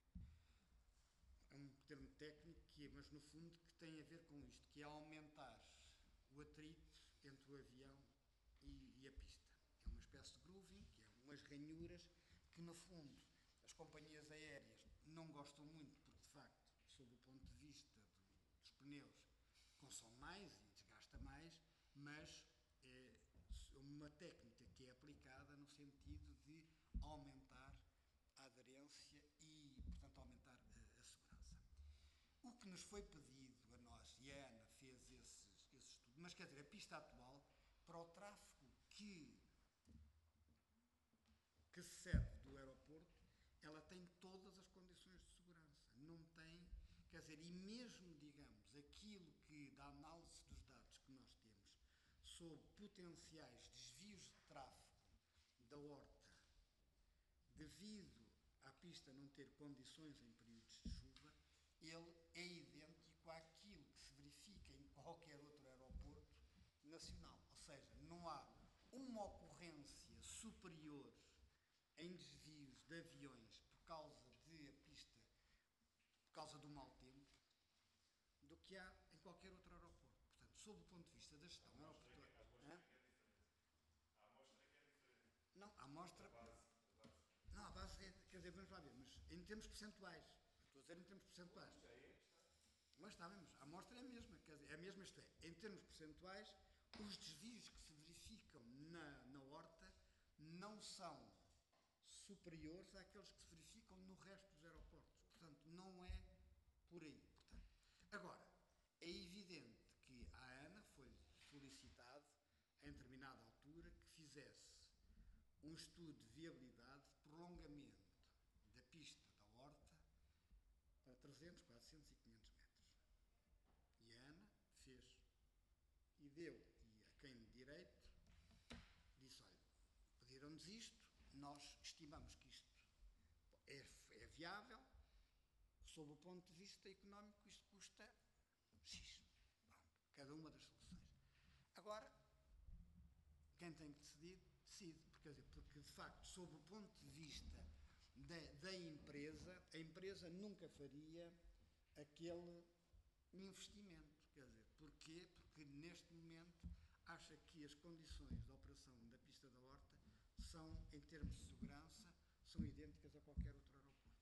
um termo técnico, mas no fundo que tem a ver com isto, que é aumentar o atrito entre o avião e a pista. É uma espécie de grooving, que é umas ranhuras que no fundo as companhias aéreas não gostam muito, porque de facto, sob o ponto de vista dos pneus, consome mais e desgasta mais, mas é uma técnica que é aplicada no sentido de aumentar a aderência e, portanto, aumentar a segurança. O que nos foi pedido a nós, e a Ana fez esse estudo, mas quer dizer, a pista atual, para o tráfego que se serve do aeroporto, ela tem todas as condições de segurança. Não tem, quer dizer, e mesmo, digamos, aquilo que, da análise dos dados que nós temos sobre potenciais desvios de tráfego da Horta, devido à pista não ter condições em períodos de chuva, ele é idêntico àquilo que se verifica em qualquer outro aeroporto nacional. Ou seja, não há uma ocorrência superior em desvios de aviões por causa do mau tempo, do que há em qualquer outro aeroporto. Portanto, sob o ponto de vista da gestão aeroportuária... A amostra que é diferente. Não, a amostra... Não, a base é, quer dizer, vamos lá ver, mas em termos percentuais. Estou a dizer em termos percentuais. Mas está bem, mas a amostra é a mesma, quer dizer, é a mesma, isto é, em termos percentuais, os desvios que se verificam na Horta não são superiores àqueles que se verificam no resto dos aeroportos. Portanto, não é por aí. Portanto, agora, é evidente que à ANA foi solicitado, em determinada altura, que fizesse um estudo de viabilidade de prolongamento da pista da Horta para 300, 400 e 500 metros. E a ANA fez e deu, e a quem de direito disse, olha, pediram-nos isto, nós estimamos que isto é viável, sob o ponto de vista económico isto custa X. Pronto, cada uma das soluções. Agora, quem tem que decidir, decide. Porque de facto, sob o ponto de vista da empresa, a empresa nunca faria aquele investimento. Quer dizer, porquê? Porque neste momento acha que as condições de operação da pista da Horta são, em termos de segurança, são idênticas a qualquer outro aeroporto.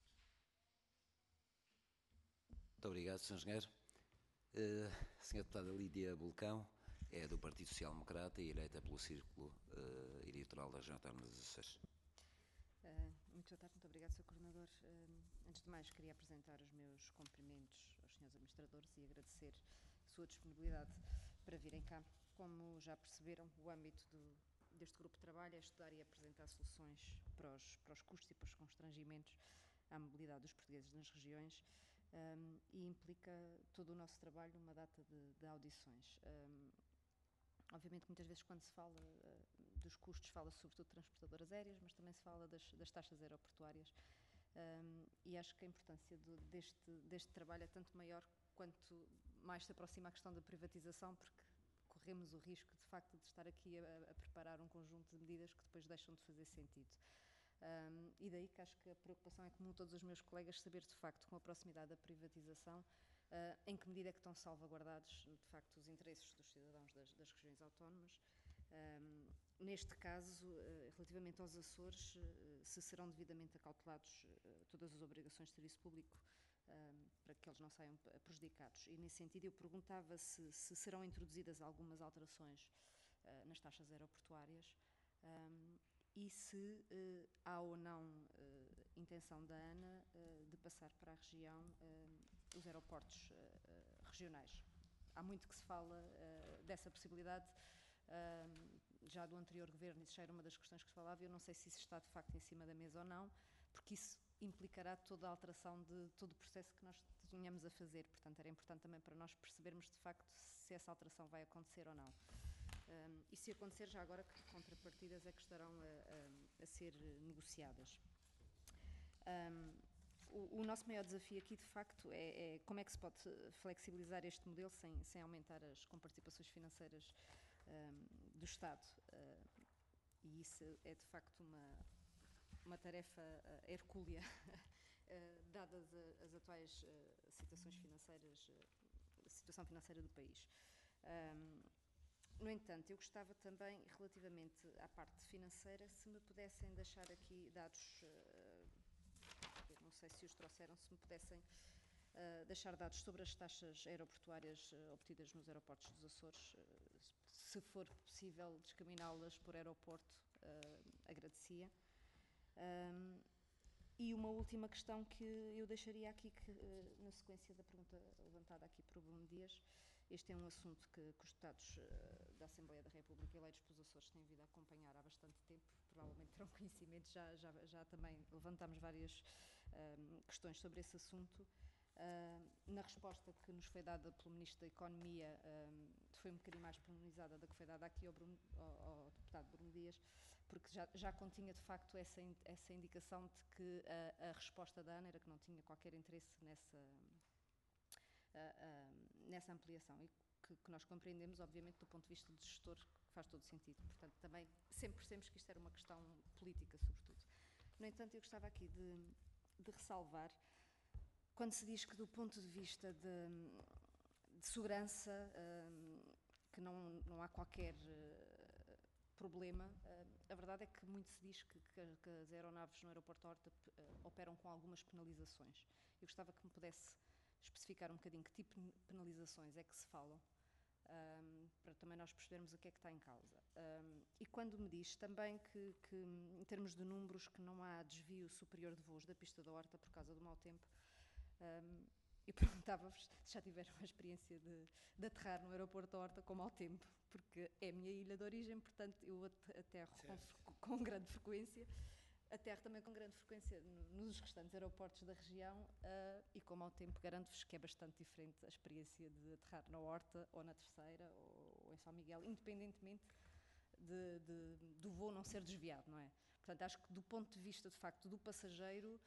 Muito obrigado, Sr. Engenheiro. Sra. Deputada Lídia Bulcão é do Partido Social Democrata e eleita pelo Círculo Eleitoral da Região Autónoma das Açores. Muito boa tarde, muito obrigado, Sr. Coordenador. Antes de mais, queria apresentar os meus cumprimentos aos senhores administradores e agradecer a sua disponibilidade para virem cá. Como já perceberam, o âmbito deste grupo de trabalho é estudar e apresentar soluções para os custos e para os constrangimentos à mobilidade dos portugueses nas regiões e implica todo o nosso trabalho numa data de audições. Obviamente, muitas vezes, quando se fala dos custos, fala sobretudo de transportadoras aéreas, mas também se fala das taxas aeroportuárias. E acho que a importância deste trabalho é tanto maior quanto mais se aproxima a questão da privatização, porque corremos o risco, de facto, de estar aqui a preparar um conjunto de medidas que depois deixam de fazer sentido. E daí que acho que a preocupação é comum a todos os meus colegas saber, de facto, com a proximidade da privatização, em que medida é que estão salvaguardados, de facto, os interesses dos cidadãos das regiões autónomas. Neste caso, relativamente aos Açores, se serão devidamente acautelados todas as obrigações de serviço público para que eles não saiam prejudicados. E, nesse sentido, eu perguntava se serão introduzidas algumas alterações nas taxas aeroportuárias e se há ou não intenção da ANA de passar para a região os aeroportos regionais. Há muito que se fala dessa possibilidade. Já do anterior governo, isso já era uma das questões que se falava, e eu não sei se isso está de facto em cima da mesa ou não, porque isso implicará toda a alteração de todo o processo que nós tínhamos a fazer. Portanto, era importante também para nós percebermos de facto se essa alteração vai acontecer ou não. E se acontecer, já agora, que contrapartidas é que estarão a ser negociadas. O nosso maior desafio aqui, de facto, é como é que se pode flexibilizar este modelo sem aumentar as comparticipações financeiras do Estado. E isso é, de facto, uma tarefa hercúlea, dadas as atuais situações financeiras, a situação financeira do país. No entanto, eu gostava também, relativamente à parte financeira, se me pudessem deixar aqui dados, eu não sei se os trouxeram, se me pudessem deixar dados sobre as taxas aeroportuárias obtidas nos aeroportos dos Açores, se for possível discriminá-las por aeroporto, agradecia. E uma última questão que eu deixaria aqui, que, na sequência da pergunta levantada aqui por Bruno Dias, este é um assunto que os deputados da Assembleia da República eleitos pelos Açores têm vindo a acompanhar há bastante tempo, provavelmente terão conhecimento, já também levantámos várias questões sobre esse assunto. Na resposta que nos foi dada pelo Ministro da Economia, foi um bocadinho mais pormenorizada da que foi dada aqui ao deputado Bruno Dias, porque já continha de facto essa indicação de que a resposta da ANA era que não tinha qualquer interesse nessa ampliação, e que nós compreendemos, obviamente, do ponto de vista do gestor, que faz todo sentido. Portanto, também sempre percebemos que isto era uma questão política, sobretudo. No entanto, eu gostava aqui de ressalvar, quando se diz que do ponto de vista de segurança, que não há qualquer problema, a verdade é que muito se diz que as aeronaves no aeroporto de Horta operam com algumas penalizações. Eu gostava que me pudesse especificar um bocadinho que tipo de penalizações é que se falam, para também nós percebermos o que é que está em causa. E quando me diz também que em termos de números, que não há desvio superior de voos da pista da Horta por causa do mau tempo, eu perguntava-vos se já tiveram a experiência de aterrar no aeroporto da Horta com mau tempo, porque é a minha ilha de origem, portanto eu aterro com grande frequência, aterro também com grande frequência nos restantes aeroportos da região, e com mau tempo garanto-vos que é bastante diferente a experiência de aterrar na Horta ou na Terceira ou em São Miguel, independentemente do voo não ser desviado, não é? Portanto, acho que do ponto de vista, de facto, do passageiro,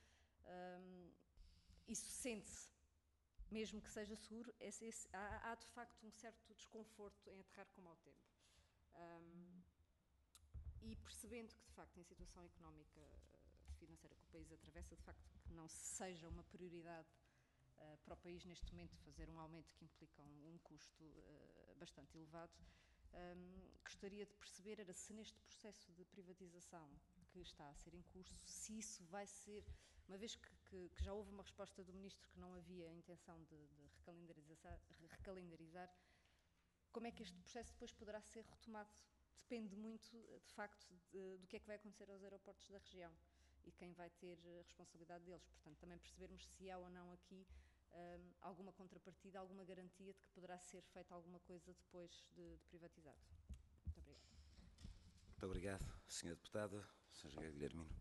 isso sente-se, mesmo que seja seguro, há de facto um certo desconforto em aterrar com mau tempo. E percebendo que, de facto, em situação económica financeira que o país atravessa, de facto, que não seja uma prioridade para o país neste momento fazer um aumento que implica um custo bastante elevado, gostaria de perceber era se neste processo de privatização que está a ser em curso, se isso vai ser, uma vez que já houve uma resposta do Ministro que não havia intenção de recalendarizar, como é que este processo depois poderá ser retomado? Depende muito, de facto, do que é que vai acontecer aos aeroportos da região e quem vai ter a responsabilidade deles. Portanto, também percebermos se há ou não aqui alguma contrapartida, alguma garantia de que poderá ser feita alguma coisa depois de privatizado. Muito obrigada. Muito obrigado, Sr. Deputado. Sr. Guilhermino.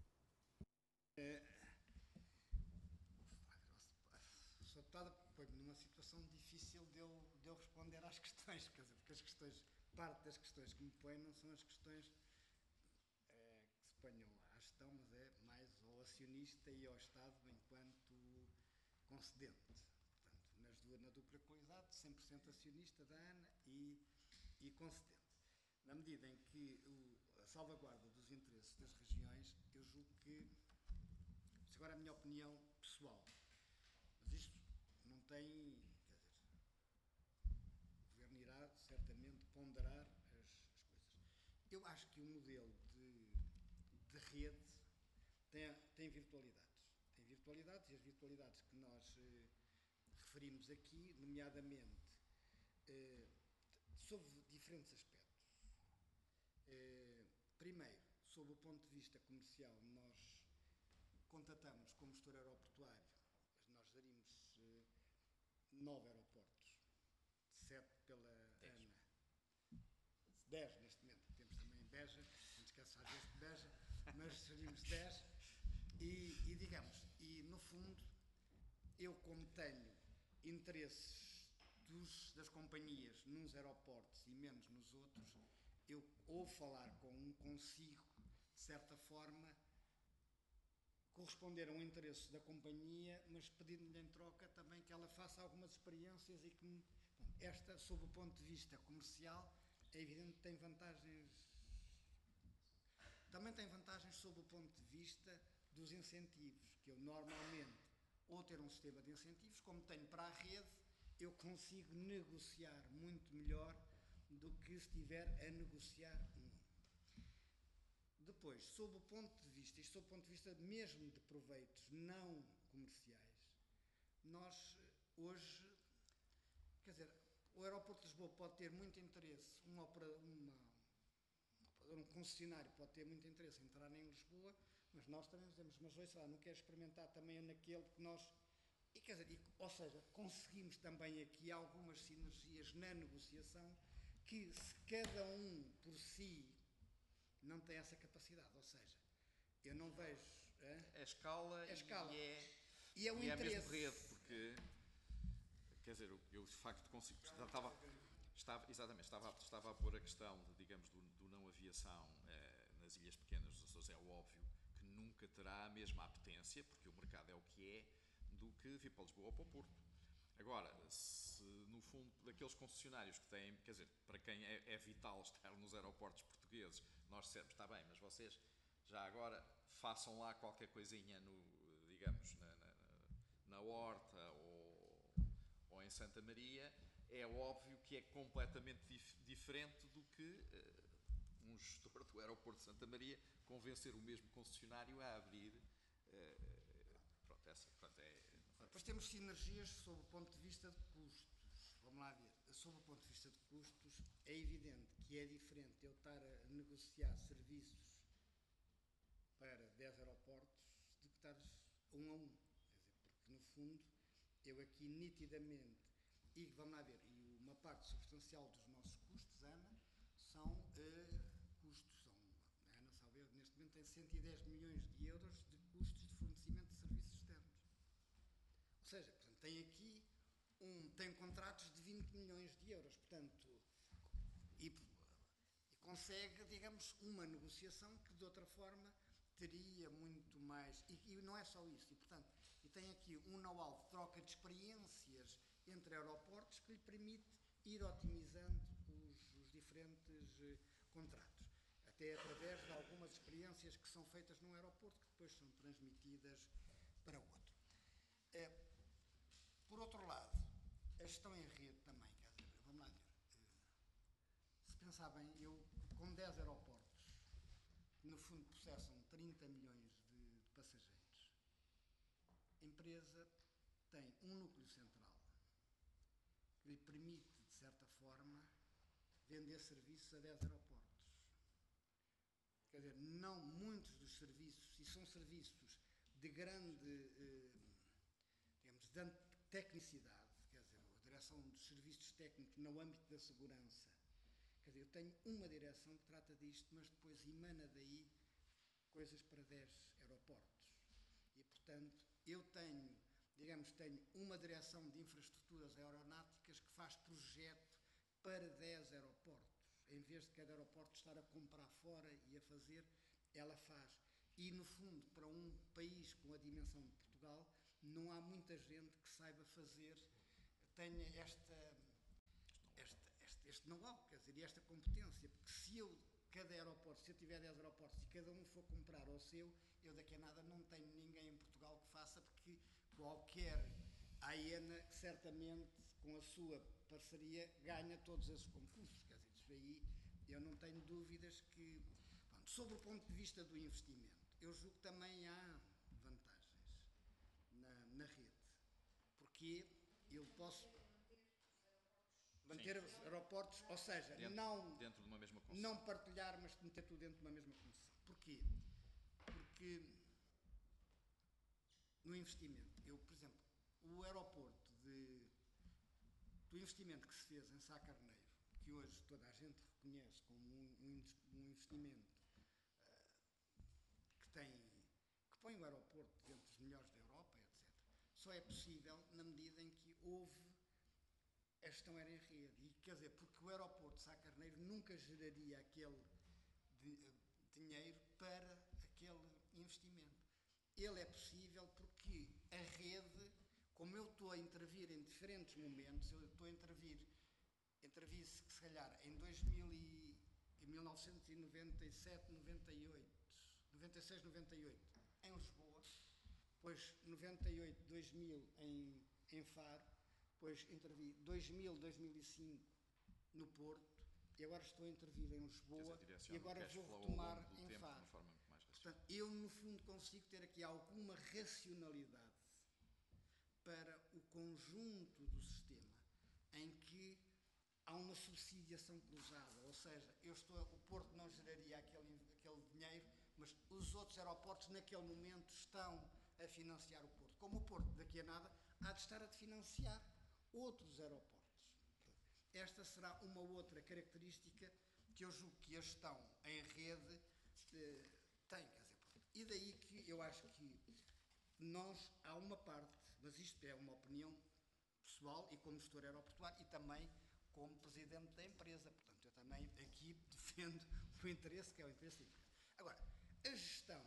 O Sr. Deputado põe-me numa situação difícil de eu responder às questões, quer dizer, porque as questões, parte das questões que me põe não são as questões que se ponham à gestão, mas é mais ao acionista e ao Estado enquanto concedente. Portanto, na dupla qualidade, 100% acionista da ANA e concedente. Na medida em que salvaguarda dos interesses das regiões, eu julgo que, isto agora é a minha opinião pessoal, mas isto não tem, quer dizer, o Governo irá certamente ponderar as coisas. Eu acho que o modelo de rede tem virtualidades. Tem virtualidades e as virtualidades que nós referimos aqui, nomeadamente, sob diferentes aspectos. Primeiro, sob o ponto de vista comercial, nós contatamos como gestor aeroportuário, mas nós gerimos 9 aeroportos, 7 pela ANA, 10 neste momento, temos também Beja, não esquece às vezes de Beja, mas gerimos 10 e digamos, e no fundo, eu como tenho interesses das companhias nos aeroportos e menos nos outros, eu ou falar com um consigo, de certa forma, corresponder a um interesse da companhia, mas pedindo-lhe em troca também que ela faça algumas experiências e que, esta, sob o ponto de vista comercial, é evidente que tem vantagens. Também tem vantagens sob o ponto de vista dos incentivos, que eu normalmente, ou ter um sistema de incentivos, como tenho para a rede, eu consigo negociar muito melhor do que se estiver a negociar um. Depois, sob o ponto de vista, isto sob o ponto de vista mesmo de proveitos não comerciais, nós hoje, quer dizer, o aeroporto de Lisboa pode ter muito interesse, um concessionário pode ter muito interesse em entrar em Lisboa, mas nós também dizemos, mas ouça lá, não quer experimentar também naquele que nós... E, quer dizer, ou seja, conseguimos também aqui algumas sinergias na negociação que, se cada um por si não tem essa capacidade, ou seja, eu não vejo... É escala, e é um interesse. Mesmo rede, porque, quer dizer, eu de facto consigo... Estava a pôr a questão, digamos, do não aviação nas ilhas pequenas dos Açores. É óbvio que nunca terá a mesma apetência, porque o mercado é o que é, do que vir para Lisboa ou para o Porto. Agora, se no fundo daqueles concessionários que têm, quer dizer, para quem é vital estar nos aeroportos portugueses, nós dissemos, está bem, mas vocês já agora façam lá qualquer coisinha digamos, na Horta ou em Santa Maria, é óbvio que é completamente diferente do que um gestor do aeroporto de Santa Maria convencer o mesmo concessionário a abrir. Depois temos sinergias sob o ponto de vista de custos. Vamos lá ver. Sob o ponto de vista de custos, é evidente que é diferente eu estar a negociar serviços para 10 aeroportos do que estar um a um. Quer dizer, porque, no fundo, eu aqui nitidamente, e vamos lá ver, e uma parte substancial dos nossos custos, Ana, são custos. A Ana, salve, neste momento tem 110 milhões de euros de custos de fornecimento de serviços externos. Ou seja, portanto, tem aqui tem contratos de 20 milhões de euros, portanto, e consegue, digamos, uma negociação que de outra forma teria muito mais, e não é só isso, e portanto, e tem aqui um know-how de troca de experiências entre aeroportos que lhe permite ir otimizando os diferentes contratos, até através de algumas experiências que são feitas num aeroporto que depois são transmitidas para outro. Por outro lado, a gestão em rede também, quer dizer, vamos lá ver, se pensar bem, eu com 10 aeroportos, que no fundo processam 30 milhões de passageiros, a empresa tem um núcleo central que lhe permite, de certa forma, vender serviços a 10 aeroportos. Quer dizer, não muitos dos serviços, e são serviços de grande, digamos, de tecnicidade, quer dizer, a direção dos serviços técnicos no âmbito da segurança. Quer dizer, eu tenho uma direção que trata disto, mas depois emana daí coisas para 10 aeroportos. E, portanto, eu tenho, digamos, tenho uma direção de infraestruturas aeronáuticas que faz projeto para 10 aeroportos. Em vez de cada aeroporto estar a comprar fora e a fazer, ela faz. E, no fundo, para um país com a dimensão de Portugal, não há muita gente que saiba fazer, tenha este know-how, quer dizer, e esta competência, porque se eu cada aeroporto, se eu tiver 10 aeroportos e cada um for comprar ao seu, eu daqui a nada não tenho ninguém em Portugal que faça, porque qualquer AENA, certamente, com a sua parceria, ganha todos esses concursos. Quer dizer, isso aí eu não tenho dúvidas que... Pronto, sobre o ponto de vista do investimento, eu julgo que também há vantagens na rede. Porque eu posso manter os aeroportos, ou seja, dentro de uma mesma concessão. não partilhar, mas meter tudo dentro de uma mesma concessão. Porquê? Porque no investimento, eu, por exemplo, o aeroporto do investimento que se fez em Sá Carneiro, que hoje toda a gente reconhece como um investimento que põe o aeroporto entre os melhores da Europa, etc., só é possível na medida em que houve a gestão era em rede. E quer dizer, porque o aeroporto de Sá Carneiro nunca geraria aquele dinheiro para aquele investimento. Ele é possível porque a rede, como eu estou a intervir em diferentes momentos, eu estou a intervi-se se calhar em 1997, 98, 96, 98 em Lisboa, depois 98, 2000 em Faro, depois intervi 2000, 2005 no Porto, e agora estou a intervir em Lisboa, e agora vou retomar em Faro. Portanto, eu no fundo consigo ter aqui alguma racionalidade para o conjunto do sistema, em que há uma subsidiação cruzada, ou seja, o Porto não geraria aquele dinheiro, mas os outros aeroportos naquele momento estão a financiar o Porto. Como o Porto daqui a nada há de estar a financiar outros aeroportos. Esta será uma outra característica que eu julgo que a gestão em rede tem. Quer dizer, e daí que eu acho que há uma parte, mas isto é uma opinião pessoal e como gestor aeroportuário e também como presidente da empresa. Portanto, eu também aqui defendo o interesse que é o interesse da empresa. Agora, a gestão,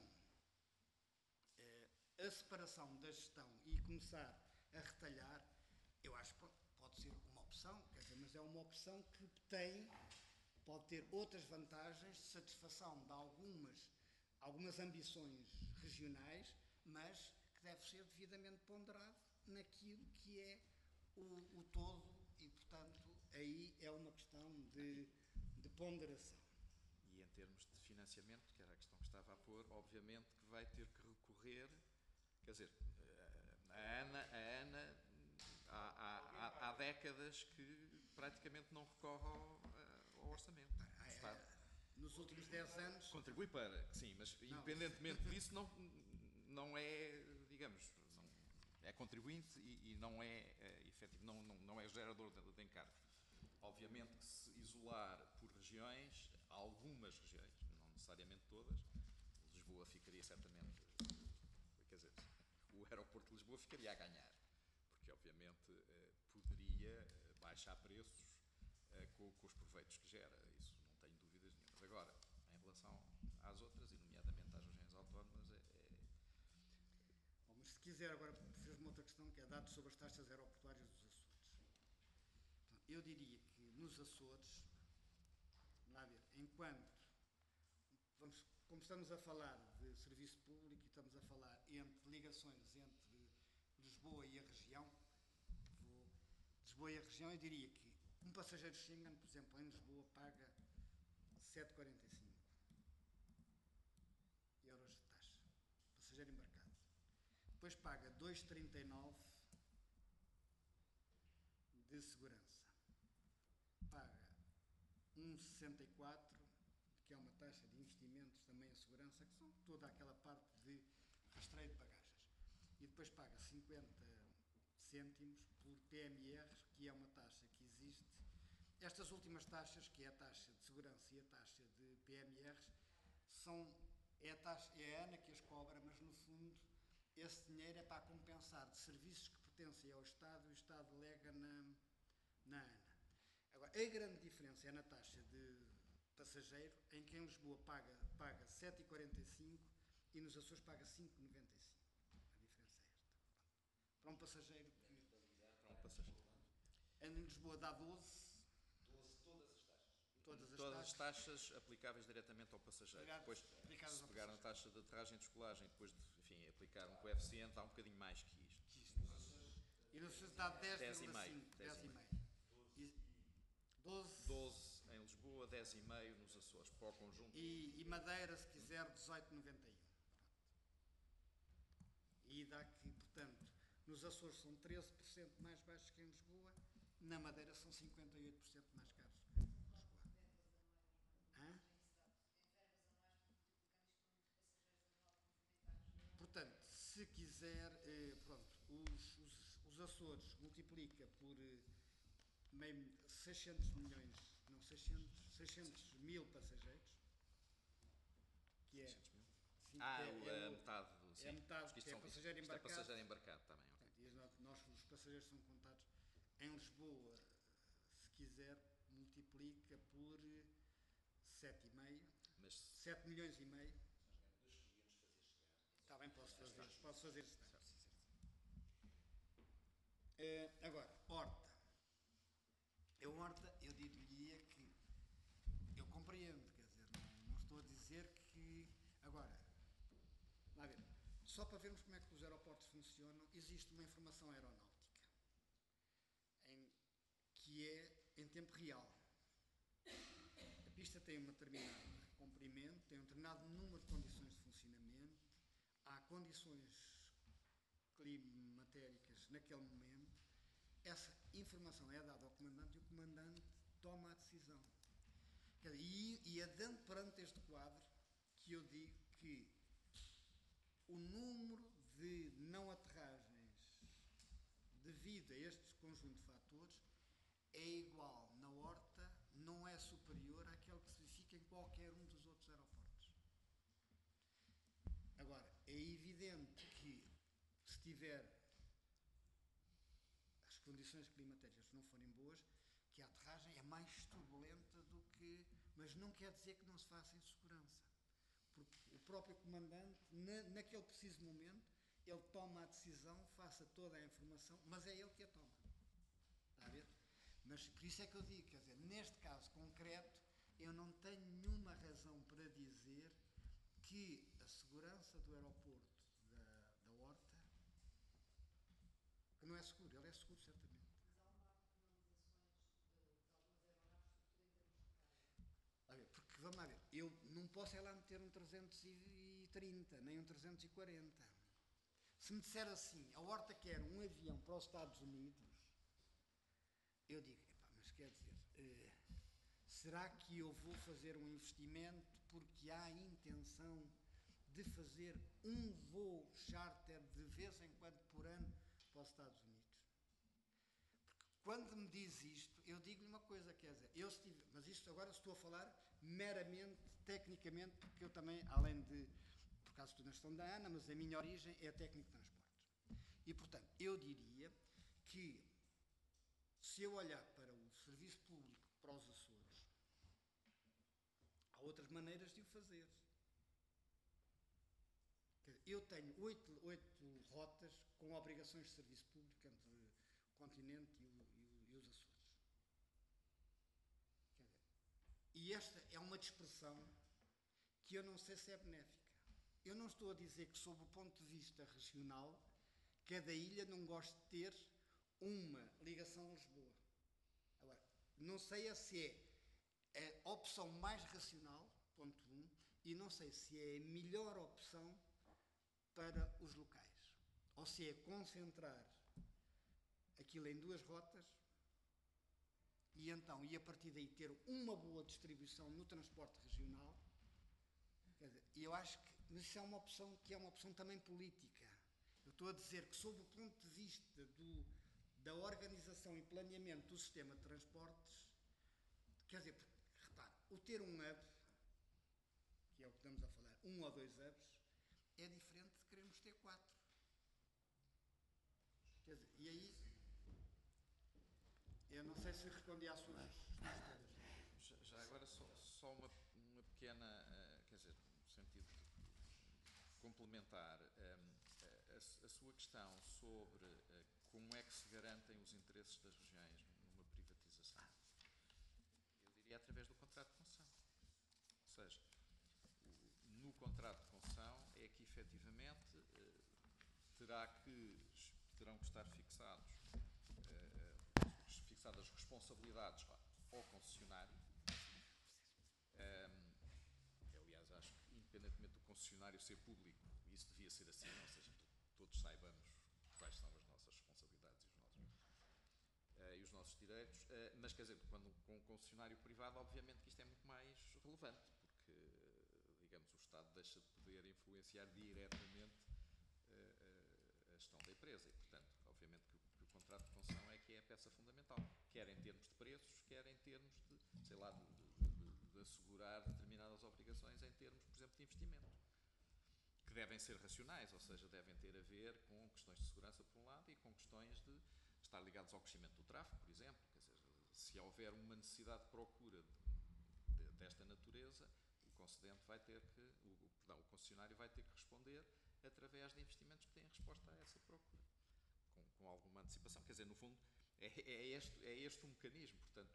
a separação da gestão e começar a retalhar, eu acho que pode ser uma opção, quer dizer, mas é uma opção que pode ter outras vantagens de satisfação de algumas ambições regionais, mas que deve ser devidamente ponderado naquilo que é o todo e, portanto, aí é uma questão de ponderação. E em termos de financiamento, que era a questão que estava a pôr, obviamente que vai ter que recorrer, quer dizer, a ANA há décadas que praticamente não recorre ao orçamento. O Estado nos últimos 10 anos... contribui para, sim, mas independentemente disso, não é, digamos, é contribuinte e não é efetivo, não é gerador de encargos. Obviamente que se isolar por regiões, algumas regiões, não necessariamente todas, Lisboa ficaria certamente, quer dizer, o aeroporto de Lisboa ficaria a ganhar, porque obviamente poderia baixar preços com os proveitos que gera, isso não tenho dúvidas nenhumas. Agora, em relação às outras, e nomeadamente às regiões autónomas, Bom, mas se quiser, agora fez uma outra questão, que é dados sobre as taxas aeroportuárias dos Açores. Portanto, eu diria que nos Açores, lá ver, como estamos a falar de serviço público e estamos a falar entre ligações entre Lisboa e a região, eu diria que um passageiro Schengen, por exemplo, em Lisboa, paga 7,45 euros de taxa, passageiro embarcado. Depois paga 2,39 de segurança. Paga 1,64, que é uma taxa de investimentos também em segurança, que são toda aquela parte de rastreio de bagagens. E depois paga 50 cêntimos por PMRs, que é uma taxa que existe. Estas últimas taxas, que é a taxa de segurança e a taxa de PMRs, é a ANA que as cobra, mas no fundo esse dinheiro é para compensar de serviços que pertencem ao Estado e o Estado lega na ANA. Agora, a grande diferença é na taxa de passageiro, em que em Lisboa paga 7,45 e nos Açores paga 5,95. A diferença é esta. Para um passageiro que... Em Lisboa dá 12. 12 todas as taxas. todas as taxas aplicáveis diretamente ao passageiro. Depois, aplicadas se ao pegar na passageiro. taxa de aterragem e descolagem, depois de, enfim, aplicar um coeficiente, há um bocadinho mais que isto. E no Açores dá 10,5. 10,5. 12 em Lisboa, 10,5 nos Açores, para o conjunto. E Madeira, se quiser, 18,91. E dá que, portanto, nos Açores são 13% mais baixos que em Lisboa, na Madeira são 58% mais caros que em Lisboa. Hã? Portanto, se quiser, pronto, os Açores multiplica por 600 milhões, não, 600 mil passageiros, que é... 600 mil? sim, A metade do... Sim, é a metade, porque que é passageiro isto é embarcado. passageiro embarcado, está bem, ok. Portanto, os passageiros são contados. Em Lisboa, se quiser, multiplica por 7,5, Mas 7 milhões e meio. Está bem, posso fazer isto. Agora, Horta. Horta, eu diria que eu compreendo, quer dizer, não estou a dizer que... Agora, lá ver, só para vermos como é que os aeroportos funcionam, existe uma informação aeronáutica, que é em tempo real. A pista tem um determinado comprimento, tem um determinado número de condições de funcionamento, há condições climatéricas naquele momento, essa informação é dada ao comandante e o comandante toma a decisão. E é dentro perante este quadro que eu digo que o número de não aterragens devido a este conjunto de fatores é igual na Horta, não é superior àquele que se verifica em qualquer um dos outros aeroportos. Agora, é evidente que se tiver as condições climatéricas não forem boas, que a aterragem é mais turbulenta do que... Mas não quer dizer que não se faça em segurança. Porque o próprio comandante, naquele preciso momento, ele toma a decisão, faça toda a informação, mas é ele que a toma. Está a ver? Mas por isso é que eu digo, quer dizer, neste caso concreto, eu não tenho nenhuma razão para dizer que a segurança do aeroporto da Horta, que não é seguro, ele é seguro certamente. Porque, vamos lá ver, eu não posso é lá meter um 330, nem um 340. Se me disser assim, a Horta quer um avião para os Estados Unidos, eu digo, epá, mas quer dizer, será que eu vou fazer um investimento porque há a intenção de fazer um voo charter de vez em quando por ano para os Estados Unidos? Porque quando me diz isto, eu digo-lhe uma coisa, quer dizer, mas isto agora estou a falar meramente, tecnicamente, porque eu também, além de, por acaso estou na gestão da ANA, mas a minha origem é técnico de transportes. E, portanto, eu diria que, se eu olhar para o serviço público para os Açores, há outras maneiras de o fazer. Eu tenho 8 rotas com obrigações de serviço público entre o continente e os Açores. E esta é uma dispersão que eu não sei se é benéfica. Eu não estou a dizer que, sob o ponto de vista regional, cada ilha não gosta de ter uma ligação a Lisboa. Agora, não sei se é a opção mais racional, ponto 1, e não sei se é a melhor opção para os locais. Ou se é concentrar aquilo em 2 rotas e a partir daí ter uma boa distribuição no transporte regional. Quer dizer, eu acho que isso é uma opção que é uma opção também política. Eu estou a dizer que, sob o ponto de vista da organização e planeamento do sistema de transportes, quer dizer, repare, o ter um hub, que é o que estamos a falar, 1 ou 2 hubs, é diferente de queremos ter 4. Quer dizer, e aí, eu não sei se respondi às suas todas. Já agora só uma pequena, quer dizer, no sentido complementar, a sua questão sobre como é que se garantem os interesses das regiões numa privatização. Eu diria através do contrato de concessão. Ou seja, no contrato de concessão é que efetivamente terão que estar fixadas responsabilidades ao concessionário. Aliás, acho que independentemente do concessionário ser público, isso devia ser assim, ou seja, todos saibamos quais são as nossas responsabilidades e os nossos direitos, mas quer dizer, quando com um concessionário privado, obviamente que isto é muito mais relevante, porque, digamos, o Estado deixa de poder influenciar diretamente a gestão da empresa e, portanto, obviamente que o contrato de concessão é que é a peça fundamental, quer em termos de preços, quer em termos de, sei lá, de assegurar determinadas obrigações em termos, por exemplo, de investimento, que devem ser racionais, ou seja, devem ter a ver com questões de segurança, por um lado, e com questões de estar ligados ao crescimento do tráfego, por exemplo. Quer dizer, se houver uma necessidade de procura desta natureza, o concedente vai ter que, o concessionário vai ter que responder através de investimentos que têm resposta a essa procura, com alguma antecipação. Quer dizer, no fundo, é este o mecanismo. Portanto,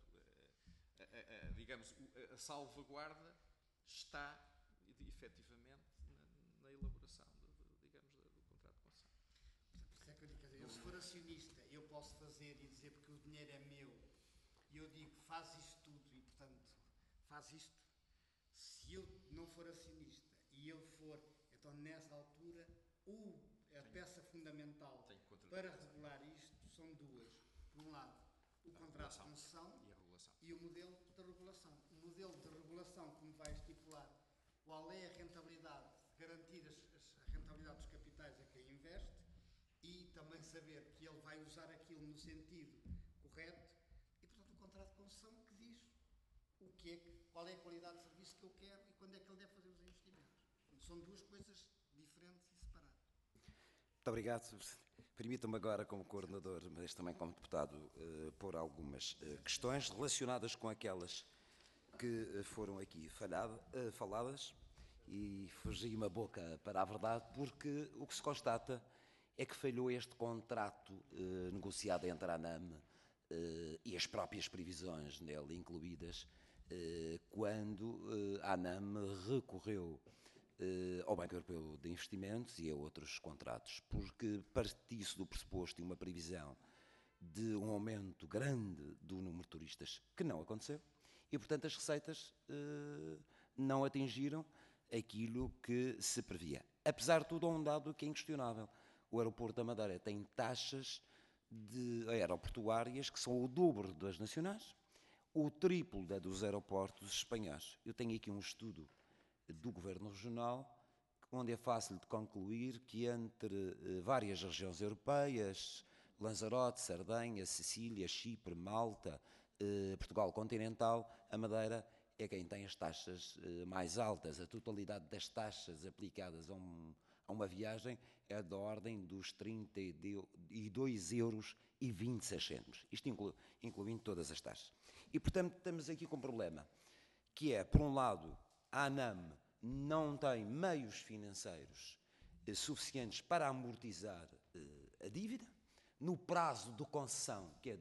digamos, a salvaguarda está, efetivamente, na elaboração, digamos, do contrato de concessão. Por isso é que eu digo, quer dizer, eu se for acionista, eu posso fazer e dizer porque o dinheiro é meu, e eu digo, faz isto tudo, e portanto, faz isto. Se eu não for acionista e ele for, então nessa altura, a peça fundamental para regular isto são duas. Por um lado, o contrato de concessão e o modelo de regulação. O modelo de regulação que me vai estipular qual é a rentabilidade, garantir a rentabilidade dos capitais a quem investe e também saber que ele vai usar aquilo no sentido correto e, portanto, o contrato de concessão que diz qual é a qualidade de serviço que eu quero e quando é que ele deve fazer os investimentos. São duas coisas diferentes e separadas. Muito obrigado. Permita-me agora, como coordenador, mas também como deputado, pôr algumas questões relacionadas com aquelas que foram aqui faladas e fugi-me a boca para a verdade, porque o que se constata é que falhou este contrato negociado entre a ANAM e as próprias previsões nele incluídas, quando a ANAM recorreu ao Banco Europeu de Investimentos e a outros contratos, porque partiu-se do pressuposto e uma previsão de um aumento grande do número de turistas, que não aconteceu, e, portanto, as receitas não atingiram aquilo que se previa. Apesar de tudo, há um dado que é inquestionável. O aeroporto da Madeira tem taxas aeroportuárias que são o dobro das nacionais, o triplo da dos aeroportos espanhóis. Eu tenho aqui um estudo do Governo Regional, onde é fácil de concluir que entre várias regiões europeias, Lanzarote, Sardenha, Sicília, Chipre, Malta, Portugal continental, a Madeira é quem tem as taxas mais altas. A totalidade das taxas aplicadas a uma viagem é da ordem dos 32,26 euros. Isto incluindo todas as taxas. E, portanto, estamos aqui com um problema, que é, por um lado, a ANAM não tem meios financeiros suficientes para amortizar a dívida, no prazo de concessão, que é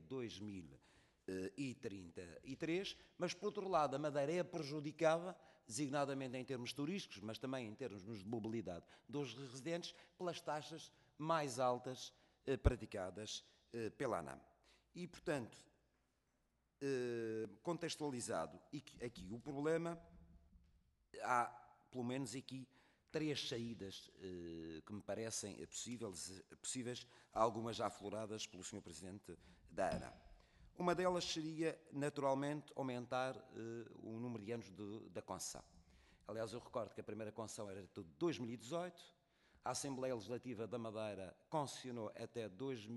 2033, mas, por outro lado, a Madeira é prejudicada, designadamente em termos turísticos, mas também em termos de mobilidade dos residentes, pelas taxas mais altas praticadas pela ANAM. E, portanto, contextualizado aqui o problema, há, pelo menos aqui, 3 saídas que me parecem possíveis, algumas já afloradas pelo Sr. Presidente da ANAM. Uma delas seria, naturalmente, aumentar o número de anos da concessão. Aliás, eu recordo que a primeira concessão era de 2018, a Assembleia Legislativa da Madeira concessionou até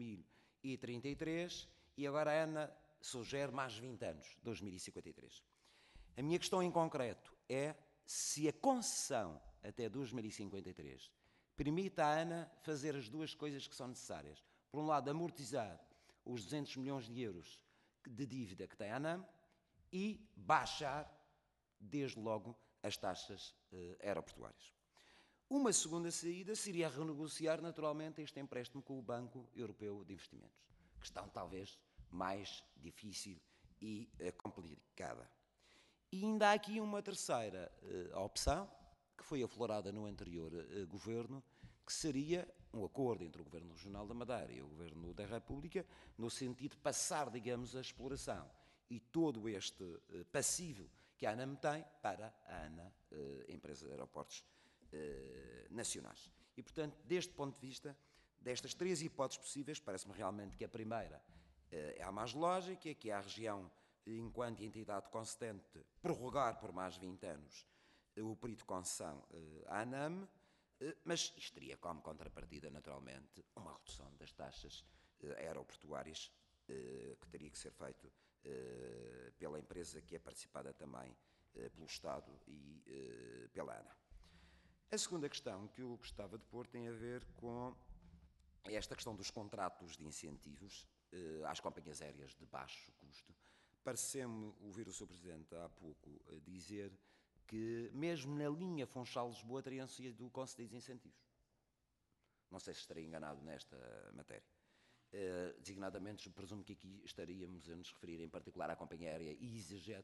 2033 e agora a ANA sugere mais 20 anos, 2053. A minha questão em concreto é se a concessão até 2053 permite à ANA fazer as duas coisas que são necessárias. Por um lado, amortizar os 200 milhões de euros de dívida que tem a ANAM e baixar, desde logo, as taxas aeroportuárias. Uma segunda saída seria renegociar, naturalmente, este empréstimo com o Banco Europeu de Investimentos. Questão, talvez, mais difícil e complicada. E ainda há aqui uma terceira opção, que foi aflorada no anterior governo, que seria um acordo entre o Governo Regional da Madeira e o Governo da República, no sentido de passar, digamos, a exploração e todo este passivo que a ANAM tem para a ANA, Empresa de Aeroportos Nacionais. E, portanto, deste ponto de vista, destas três hipóteses possíveis, parece-me realmente que a primeira é a mais lógica, que é a região, enquanto entidade concedente, prorrogar por mais 20 anos o período de concessão à ANAM, mas isto teria como contrapartida, naturalmente, uma redução das taxas aeroportuárias que teria que ser feito pela empresa que é participada também pelo Estado e pela ANA. A segunda questão que eu gostava de pôr tem a ver com esta questão dos contratos de incentivos às companhias aéreas de baixo custo. Pareceu-me ouvir o Sr. Presidente há pouco dizer que mesmo na linha Funchal-Lisboa teriam sido concedidos incentivos. Não sei se estarei enganado nesta matéria. Designadamente, presumo que aqui estaríamos a nos referir em particular à companhia aérea EasyJet.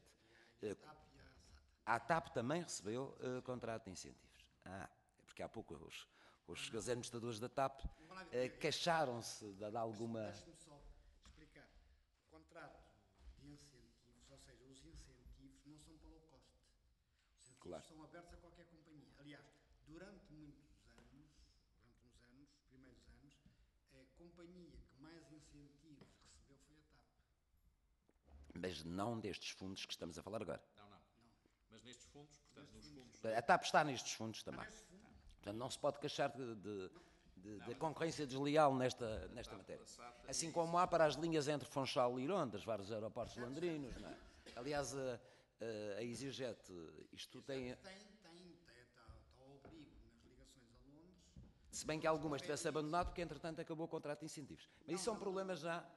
A TAP também recebeu contrato de incentivos. Porque há pouco os administradores da TAP queixaram-se de alguma... Deixe-me só explicar. O contrato de incentivos, ou seja, os incentivos não são para low cost. Os incentivos são abertos a qualquer companhia. Aliás, durante uns anos, primeiros anos, a companhia que mais incentivos recebeu foi a TAP. Mas não destes fundos que estamos a falar agora. Não. Mas nestes fundos, portanto, nos fundos... A TAP está nestes fundos também. Portanto, não se pode queixar de concorrência desleal nesta matéria. Assim como há para as linhas entre Funchal e Londres, vários aeroportos londrinos, não é? Aliás, a EasyJet, isto tem... Está ao abrigo nas ligações a Londres. Se bem que algumas tivesse abandonado, porque entretanto acabou o contrato de incentivos. Mas isso são problemas já...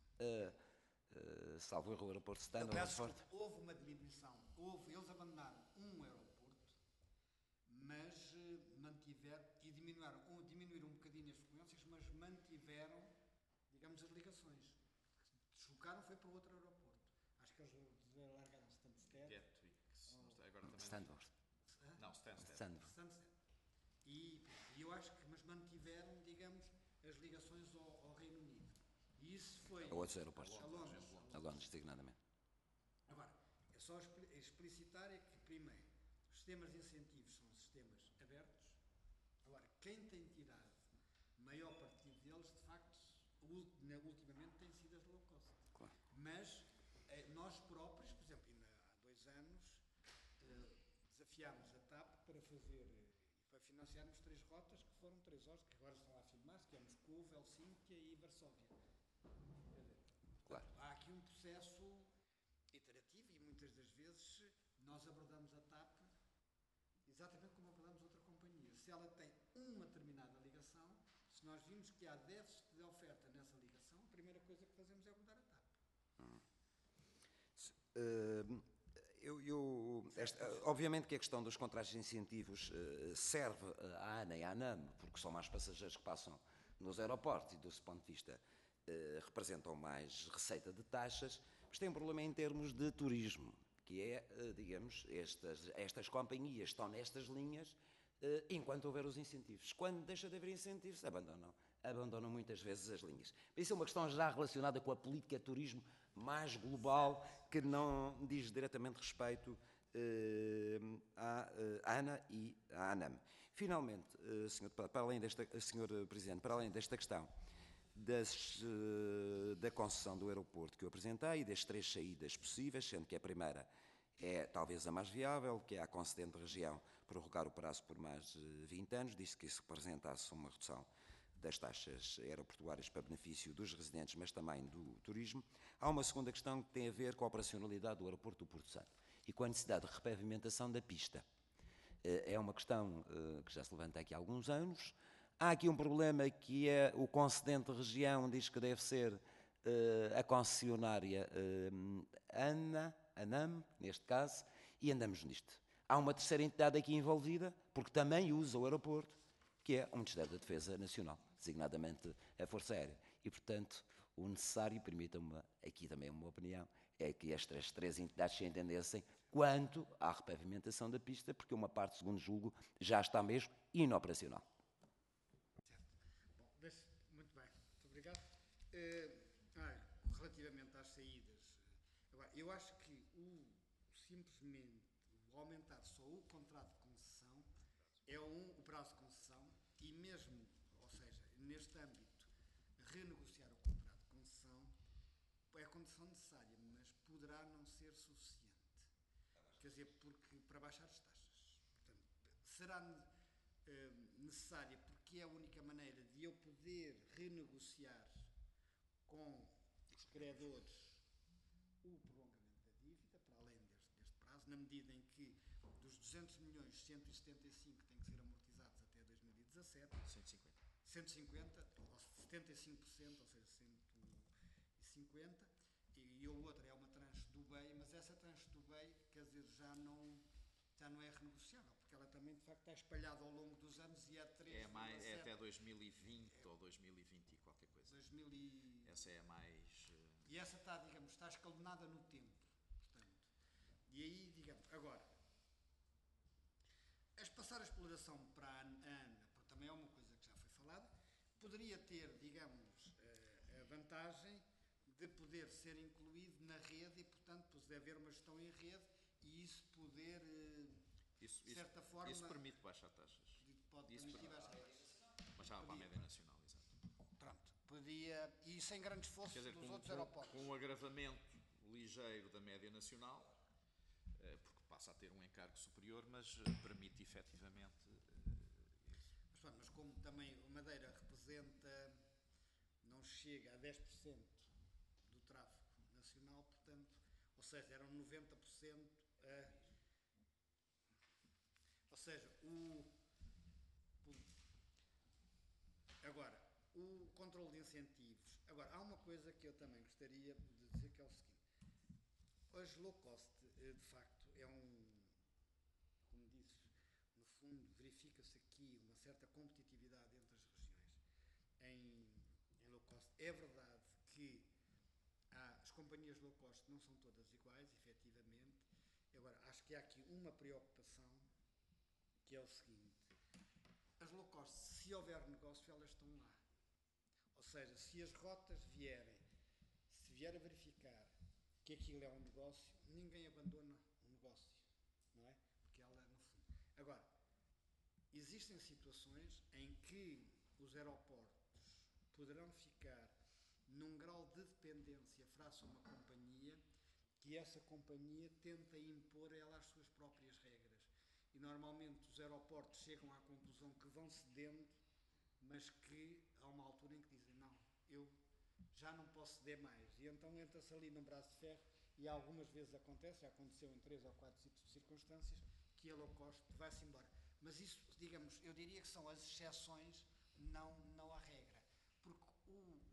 salvo erro, o aeroporto de Stanley. Houve uma diminuição. Eles abandonaram um aeroporto, mas mantiveram, e diminuíram um bocadinho as frequências, mas mantiveram, digamos, as ligações. Deslocaram foi para outro aeroporto. Acho que eles largaram Stansted. Stanford. Não, Stanford. E eu acho que, mas mantiveram, digamos, as ligações ao Reino Unido. E isso foi... A outros aeroportos. A Londres, designadamente. Agora, é só explicitar é que, primeiro, os sistemas de incentivos são sistemas abertos. Agora, quem tem tirado maior partido deles, de facto, ultimamente têm sido as low cost. Claro. Mas nós próprios, por exemplo, há 2 anos, desafiámos a TAP para financiarmos 3 rotas, que foram 3 horas, que agora estão a afirmar-se, que é Moscou, Helsínquia e Varsóvia. Claro. Há aqui um processo iterativo e muitas das vezes nós abordamos a TAP exatamente como abordamos outra companhia. Se ela tem uma determinada ligação, se nós vimos que há déficit de oferta nessa ligação, a primeira coisa que fazemos é abordar a TAP. Obviamente que a questão dos contratos de incentivos serve à ANA e à ANAM, porque são mais passageiros que passam nos aeroportos e, desse ponto de vista, representam mais receita de taxas, mas tem um problema em termos de turismo, que é, digamos, estas companhias estão nestas linhas enquanto houver os incentivos. Quando deixa de haver incentivos, abandonam muitas vezes as linhas. Isso é uma questão já relacionada com a política de turismo mais global, que não diz diretamente respeito à ANA e à ANAM. Finalmente, Sr. Presidente, para além desta questão da concessão do aeroporto que eu apresentei e das 3 saídas possíveis, sendo que a primeira é talvez a mais viável, que é a concedente região prorrogar o prazo por mais 20 anos, disse que isso representasse uma redução das taxas aeroportuárias para benefício dos residentes, mas também do turismo. Há uma segunda questão que tem a ver com a operacionalidade do aeroporto do Porto Santo e com a necessidade de repavimentação da pista. É uma questão que já se levanta aqui há alguns anos. Há aqui um problema que é o concedente região diz que deve ser a concessionária ANAM, neste caso, e andamos nisto. Há uma terceira entidade aqui envolvida, porque também usa o aeroporto, que é o Ministério da Defesa Nacional, designadamente a Força Aérea. E, portanto, o necessário, permitam-me aqui também uma opinião, é que estas três entidades se entendessem quanto à repavimentação da pista, porque uma parte, segundo julgo, já está mesmo inoperacional. Bom, muito bem, muito obrigado. Relativamente às saídas, agora, eu acho que simplesmente o aumentar só o contrato de concessão é o prazo de concessão e mesmo, ou seja, neste âmbito, renegociar o contrato de concessão é a condição necessária, mas poderá não ser suficiente. Quer dizer, porque para baixar as taxas. Portanto, será necessária porque é a única maneira de eu poder renegociar com os credores o prolongamento da dívida, para além deste prazo, na medida em que dos 200 milhões, 175 têm que ser amortizados até 2017. 150, ou 75%, ou seja, 150, e a outra é uma tranche do BEI, mas essa tranche do BEI, quer dizer, já não é renegociável, porque ela também, de facto, está espalhada ao longo dos anos e é 3. É até 2020 ou 2020 e qualquer coisa. Essa é a mais... E essa está, digamos, está escalonada no tempo, portanto. E aí, digamos, agora, passar a exploração para a ANA, porque também é uma coisa que já foi falada, poderia ter, digamos, a vantagem de poder ser incluído na rede e, portanto, poder haver uma gestão em rede e isso poder, de certa forma... Isso permite baixar taxas. Pode permitir baixar taxas. Baixar para a média nacional, exato. Pronto, podia... E sem grande esforço dos outros aeroportos. Com um agravamento ligeiro da média nacional, porque passa a ter um encargo superior, mas permite efetivamente... Mas como também a Madeira representa, não chega a 10% do tráfego nacional, portanto, ou seja, eram 90%, ou seja, agora, o controle de incentivos. Agora, há uma coisa que eu também gostaria de dizer, que é o seguinte: as low cost, de facto, como disse, no fundo, verifica-se aqui uma certa competitividade entre as regiões em low cost. É verdade que as companhias low cost não são todas iguais, efetivamente. Agora, acho que há aqui uma preocupação, que é o seguinte: as low cost, se houver negócio, elas estão lá. Ou seja, se as rotas se vier a verificar que aquilo é um negócio, ninguém abandona o negócio, não é? Porque ela, no fundo... Agora, existem situações em que os aeroportos poderão ficar num grau de dependência face a uma companhia, que essa companhia tenta impor ela as suas próprias regras. E normalmente os aeroportos chegam à conclusão que vão cedendo, mas que há uma altura em que dizem: não, eu já não posso ceder mais. E então entra-se ali num braço de ferro, e algumas vezes acontece, já aconteceu em 3 ou 4 circunstâncias, que a low cost vai-se embora. Mas isso, digamos, eu diria que são as exceções, não a regra. Porque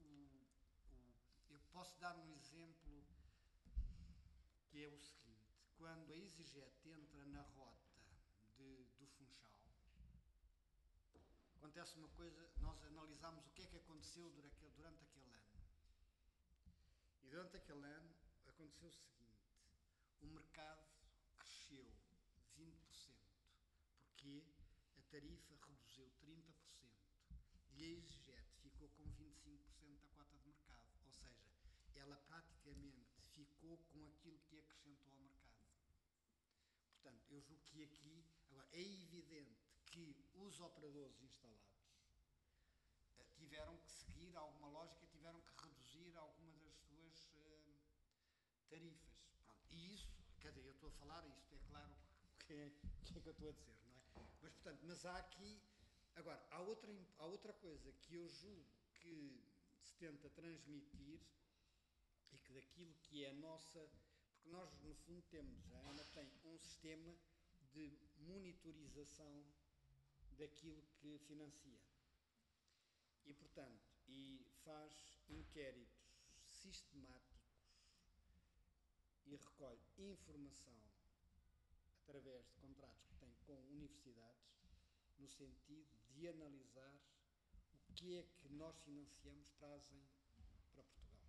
eu posso dar um exemplo que é o seguinte: quando a EasyJet entra na rota do Funchal, acontece uma coisa, nós analisámos o que é que aconteceu durante aquele ano. E durante aquele ano aconteceu o seguinte: o mercado cresceu 20%, porque a tarifa reduziu 30%, e a EasyJet ficou com 25% da cota de mercado. Ou seja, ela praticamente ficou com aquilo que acrescentou ao mercado. Portanto, eu julgo que aqui, agora, é evidente que os operadores instalados tiveram que seguir alguma lógica, tiveram que reduzir alguma das suas tarifas. Pronto. E isso, quer dizer, eu estou a falar, isto é claro o que é que eu estou a dizer, não é? Mas, portanto, mas há aqui... Agora, há outra coisa que eu julgo que se tenta transmitir, e que daquilo que é a nossa... Porque nós, no fundo, temos, a ANA tem um sistema de monitorização daquilo que financia. E, portanto, faz inquéritos sistemáticos e recolhe informação através de contratos que tem com universidades, no sentido de analisar o que é que nós financiamos trazem para Portugal.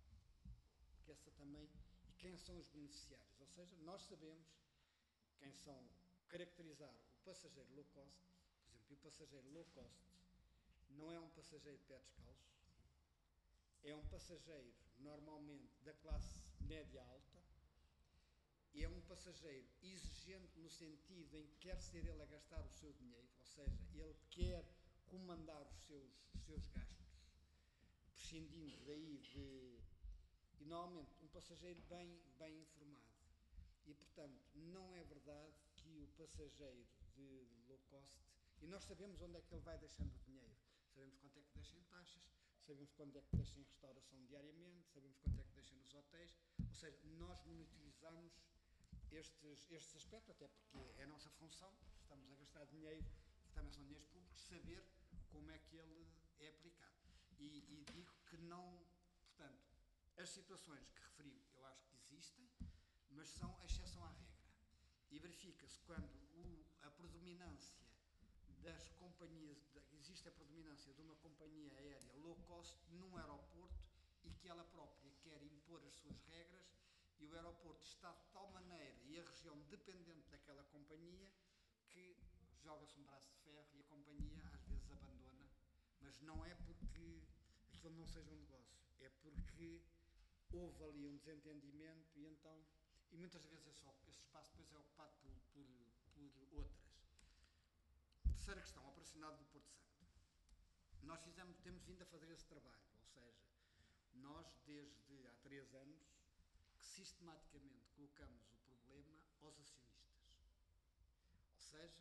enriqueça também e quem são os beneficiários. Ou seja, nós sabemos quem são, caracterizar o passageiro low cost, por exemplo, e o passageiro low cost não é um passageiro de pé descalço, é um passageiro normalmente da classe média alta, é um passageiro exigente no sentido em que quer ser ele a gastar o seu dinheiro, ou seja, ele quer comandar os seus gastos, prescindindo daí de... E normalmente um passageiro bem informado. E portanto, não é verdade que o passageiro de low cost, e nós sabemos onde é que ele vai deixando o dinheiro, sabemos quanto é que deixa em taxas, sabemos quanto é que deixa em restauração diariamente, sabemos quanto é que deixa nos hotéis, ou seja, nós monitorizamos estes aspectos, até porque é a nossa função, estamos a gastar dinheiro, que também são dinheiros públicos, saber como é que ele é aplicado. E digo que não, portanto, as situações que referiu, eu acho que existem, mas são a exceção à regra. E verifica-se quando a predominância das companhias, existe a predominância de uma companhia aérea low cost num aeroporto e que ela própria quer impor as suas regras e o aeroporto está de tal maneira e a região dependente daquela companhia que joga-se um braço de ferro e a companhia às vezes abandona, mas não é porque aquilo não seja um negócio, é porque houve ali um desentendimento e então, e muitas vezes esse espaço depois é ocupado por outras. Terceira questão, operacional do Porto Santo. Nós temos vindo a fazer esse trabalho, ou seja, nós desde há 3 anos que sistematicamente colocamos o problema aos acionistas. Ou seja,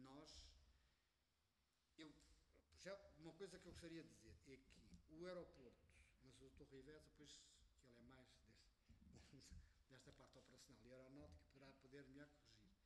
uma coisa que eu gostaria de dizer é que o aeroporto, mas o Dr. Rui Veza, pois que ele é mais desta parte operacional e aeronáutica, poder melhor corrigir.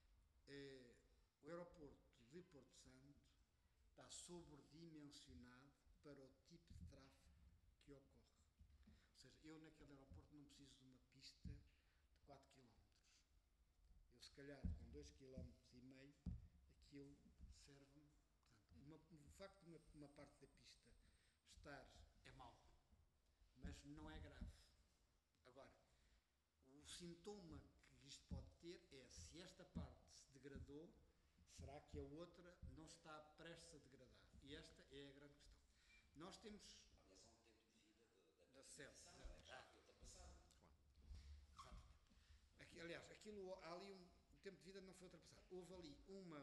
O aeroporto de Porto Santo está sobredimensionado para o tipo de tráfego que ocorre. Ou seja, eu naquele aeroporto não preciso de uma pista de 4 km. Eu se calhar com 2,5 km, aquilo serve-me. O facto de uma parte da pista estar é mau, mas não é grave. Agora, o sintoma que isto pode ter é se esta parte se degradou, será que a outra não está prestes a degradar? E esta é a grande questão. Nós temos... Aliás, o tempo de vida não foi ultrapassado. Houve ali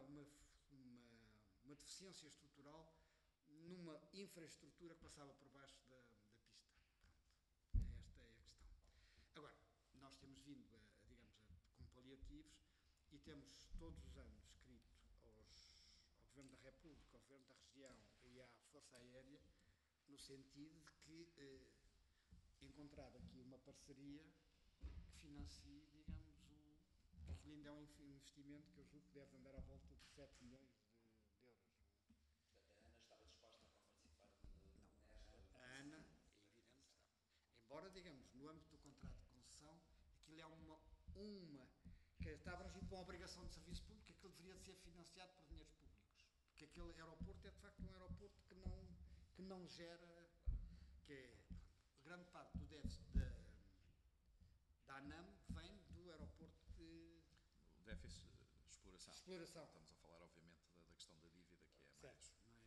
uma deficiência estrutural numa infraestrutura que passava por baixo da pista. Pronto. Esta é a questão. Agora, nós temos vindo, com paliativos e temos todos os anos escrito ao Governo da República, ao Governo da Região e à Força Aérea, no sentido de que encontrar aqui uma parceria que financie, que aquilo ainda é um investimento que eu julgo que deve andar à volta de 7 milhões de euros. A Ana estava disposta a participar Não, a Ana, é evidente, está. Embora, no âmbito do contrato de concessão, aquilo é uma que está abrangido por uma obrigação de serviço público, aquilo deveria ser financiado por dinheiros públicos. Porque aquele aeroporto é, de facto, um aeroporto que não gera, que é grande parte do déficit da ANAM vem do aeroporto de... O déficit de exploração. Estamos a falar, obviamente, da questão da dívida, que é a mais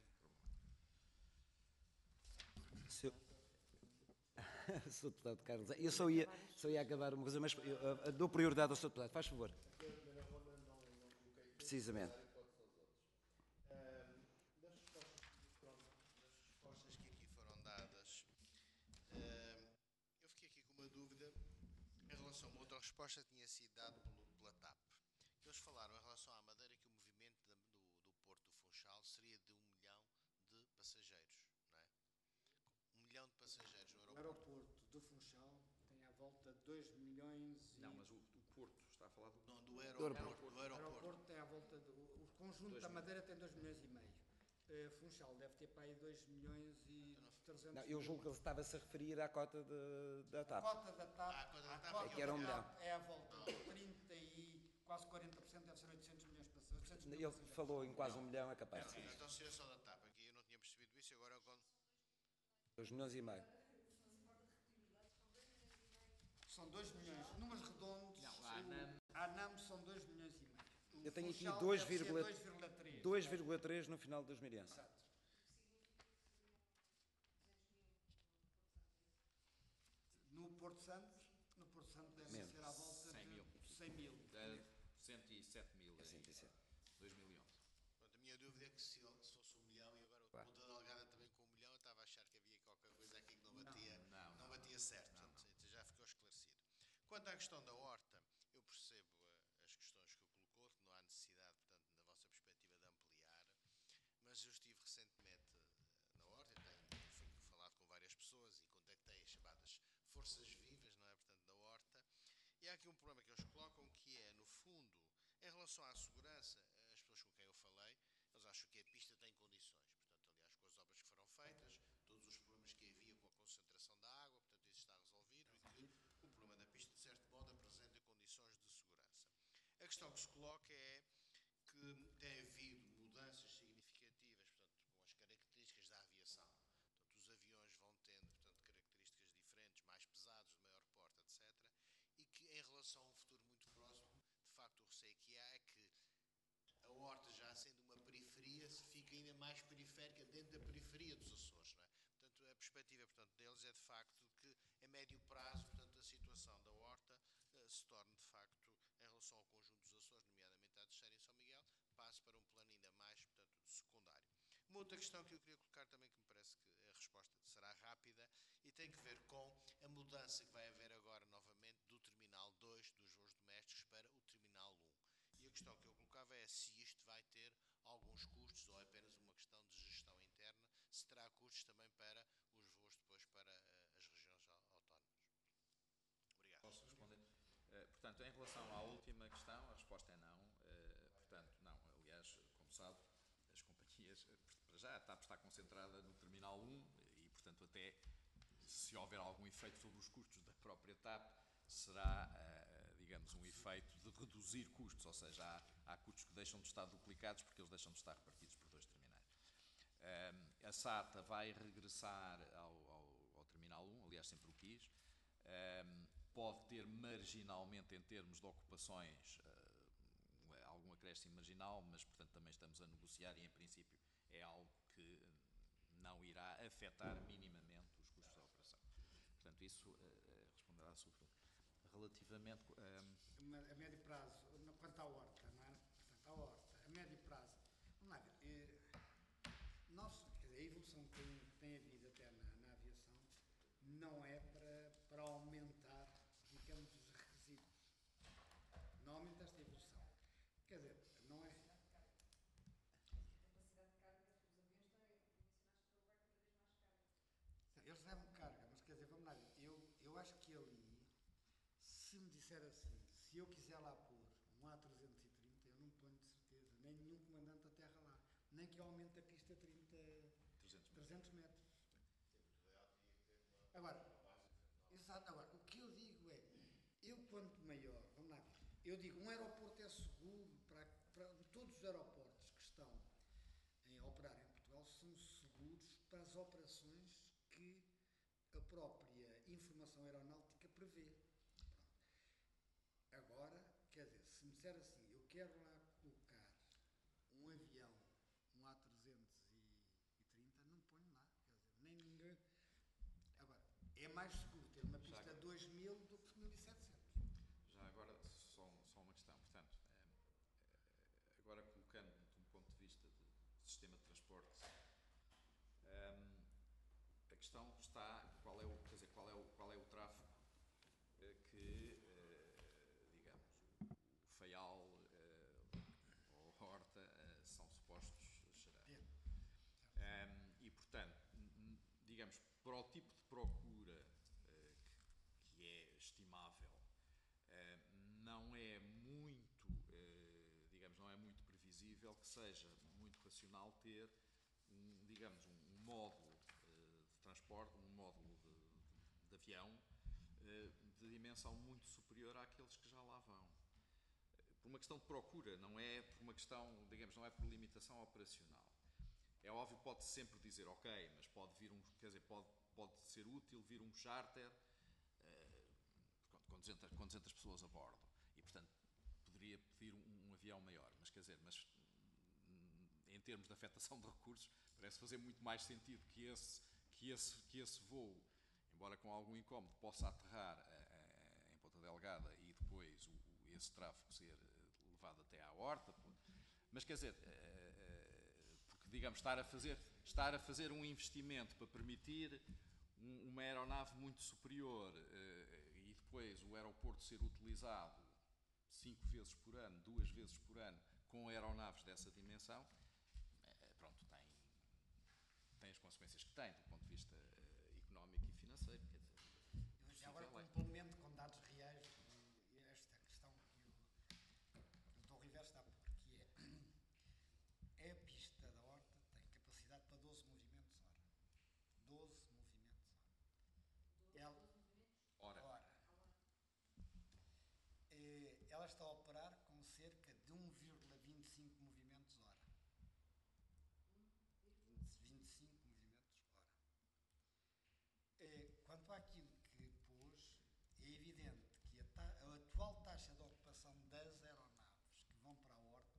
problemática. Sr. Deputado Carlos, eu só ia acabar uma coisa, mas eu dou prioridade ao Sr. Deputado, faz favor. Precisamente. Das respostas que aqui foram dadas, eu fiquei aqui com uma dúvida em relação a uma outra resposta que tinha sido dada pela TAP. Eles falaram em relação à Madeira que o movimento do Porto do Funchal seria de 1 milhão de passageiros, não é? 1 milhão de passageiros no O aeroporto do Funchal tem à volta de 2 milhões e... Não, mas o Porto, está a falar do... Não, do aeroporto. O aeroporto tem à volta de... O conjunto da Madeira tem 2 milhões e meio. Funchal deve ter para aí 2 milhões e 300 Não, eu julgo que ele estava-se a referir à cota da TAP. A cota da TAP, que era 1 milhão. É à volta de 30 e quase 40%, deve ser 800 milhões de passageiros. Ele falou em quase 1 milhão, é capaz. Então seria só da TAP, aqui eu não tinha percebido isso, agora... 2 milhões e meio. São 2 milhões. Números redondos. Não, a ANAM... A ANAM são 2 milhões e meio. Eu tenho aqui Funchal 2,3 2,3. no final de 2011. Exato. No Porto Santo deve Menos. ser à volta 100 mil. de 100 mil. 107 mil É em 107. 2011. Pronto, a minha dúvida é que se fosse 1 milhão e agora Claro. o Ponta Delgada também com 1 milhão, eu estava a achar que havia qualquer coisa aqui que não Não. batia certo. Portanto, então já ficou esclarecido. Quanto à questão da horta, eu percebo as questões que colocou, que não há necessidade, portanto, na vossa perspectiva, de ampliar, mas eu estive recentemente na horta e tenho falado com várias pessoas e contactei as chamadas forças vivas, não é? Portanto, da horta. E há aqui um problema que eles colocam, que é, no fundo, em relação à segurança, as pessoas com quem eu falei, eles acham que a pista tem condições. Portanto, aliás, com as obras que foram feitas, todos os problemas que havia com a concentração da água, portanto, isso está resolvido e que o problema da pista, de certo modo, apresenta condições de segurança. A questão que se coloca é que tem havido mudanças significativas, portanto, com as características da aviação. Portanto, os aviões vão tendo, portanto, características diferentes, mais pesados, de maior porte, etc. E que, em relação a um futuro muito próximo, de facto, o receio que há é que a horta, já sendo uma periferia, se fica ainda mais periférica dentro da periferia dos Açores, não é? Portanto, a perspectiva, portanto, deles é, de facto, que a médio prazo, portanto, a situação da horta se torne, de facto, em relação ao conjunto dos Açores, nomeadamente à Terceira e São Miguel, passe para um plano ainda mais, portanto, secundário. Uma outra questão que eu queria colocar também, que me parece que a resposta será rápida, e tem que ver com a mudança que vai haver agora, novamente, do Terminal 2 dos voos domésticos para o Terminal 1. E a questão que eu colocava é se isto vai ter alguns custos ou é apenas uma questão de gestão interna, se terá custos também para os voos depois para as regiões autónomas. Obrigado. Posso responder? Portanto, em relação à última questão, a resposta é não. Portanto, não. Aliás, como sabe, as companhias, para já, a TAP está concentrada no Terminal 1 e, portanto, até se houver algum efeito sobre os custos da própria TAP, será, digamos, um efeito de reduzir custos, ou seja, há custos que deixam de estar duplicados porque eles deixam de estar repartidos por 2 terminais. A SATA vai regressar ao Terminal 1, aliás, sempre o quis. Pode ter marginalmente, em termos de ocupações, algum acréscimo marginal, mas, portanto, também estamos a negociar e, em princípio, é algo que não irá afetar minimamente os custos da operação. Portanto, isso responderá à sua pergunta. Relativamente... A médio prazo, quanto à horta, não é? Portanto, a horta, a médio prazo, vamos lá ver, quer dizer, a evolução que tem havido até na aviação não é para aumentar, digamos, os requisitos. Não aumenta esta evolução. Quer dizer, não é... Eles levam carga, mas quer dizer, vamos lá ver, eu acho que ali, se me disser assim, se eu quiser lá pôr um A330, eu não ponho de certeza, nem nenhum comandante da terra lá, nem que eu aumente a pista 300 metros. Agora, exato, agora, o que eu digo é, eu quanto maior, vamos lá ver, eu digo, um aeroporto é seguro para todos os aeroportos que estão a operar em Portugal são seguros para as operações que a própria informação aeronáutica prevê. Pronto. Agora, quer dizer, se me disser assim, eu quero lá colocar um avião, um A330, não ponho lá, quer dizer, nem ninguém... Agora, é mais seguro ter uma pista 2000 do que 1700. Já agora, só uma questão. Portanto, agora colocando de um ponto de vista de sistema de transporte, a questão está qual é o tráfego que, digamos, o Faial ou a Horta são supostos gerar. E, portanto, digamos, para o tipo de procura que é estimável, não é muito, digamos, não é muito previsível que seja muito racional ter, digamos, um módulo de transporte, um módulo de avião de dimensão muito superior àqueles que já lá vão. Por uma questão de procura, não é por uma questão, digamos, não é por limitação operacional. É óbvio, pode sempre dizer, ok, mas pode vir quer dizer, pode ser útil vir um charter, com 200 pessoas a bordo, e portanto poderia pedir um avião maior, mas quer dizer, em termos de afetação de recursos, parece fazer muito mais sentido que esse voo, embora com algum incómodo, possa aterrar em Ponta Delgada e depois esse tráfego ser levado até à Horta. Mas quer dizer, porque digamos, estar a fazer um investimento para permitir uma aeronave muito superior e depois o aeroporto ser utilizado 5 vezes por ano, 2 vezes por ano, com aeronaves dessa dimensão, pronto, tem as consequências que tem, do ponto de vista económico e financeiro. Quer dizer, Eu agora complemento com dados reais esta questão que o Dr. Rivera está a pôr, que é a pista da Horta tem capacidade para 12 movimentos hora. 12 movimentos hora. Ela está a operar com cerca de 1,25 movimentos hora. 25 movimentos hora. Quanto àquilo que pôs, é evidente que a atual taxa de ocupação das aeronaves que vão para a Horta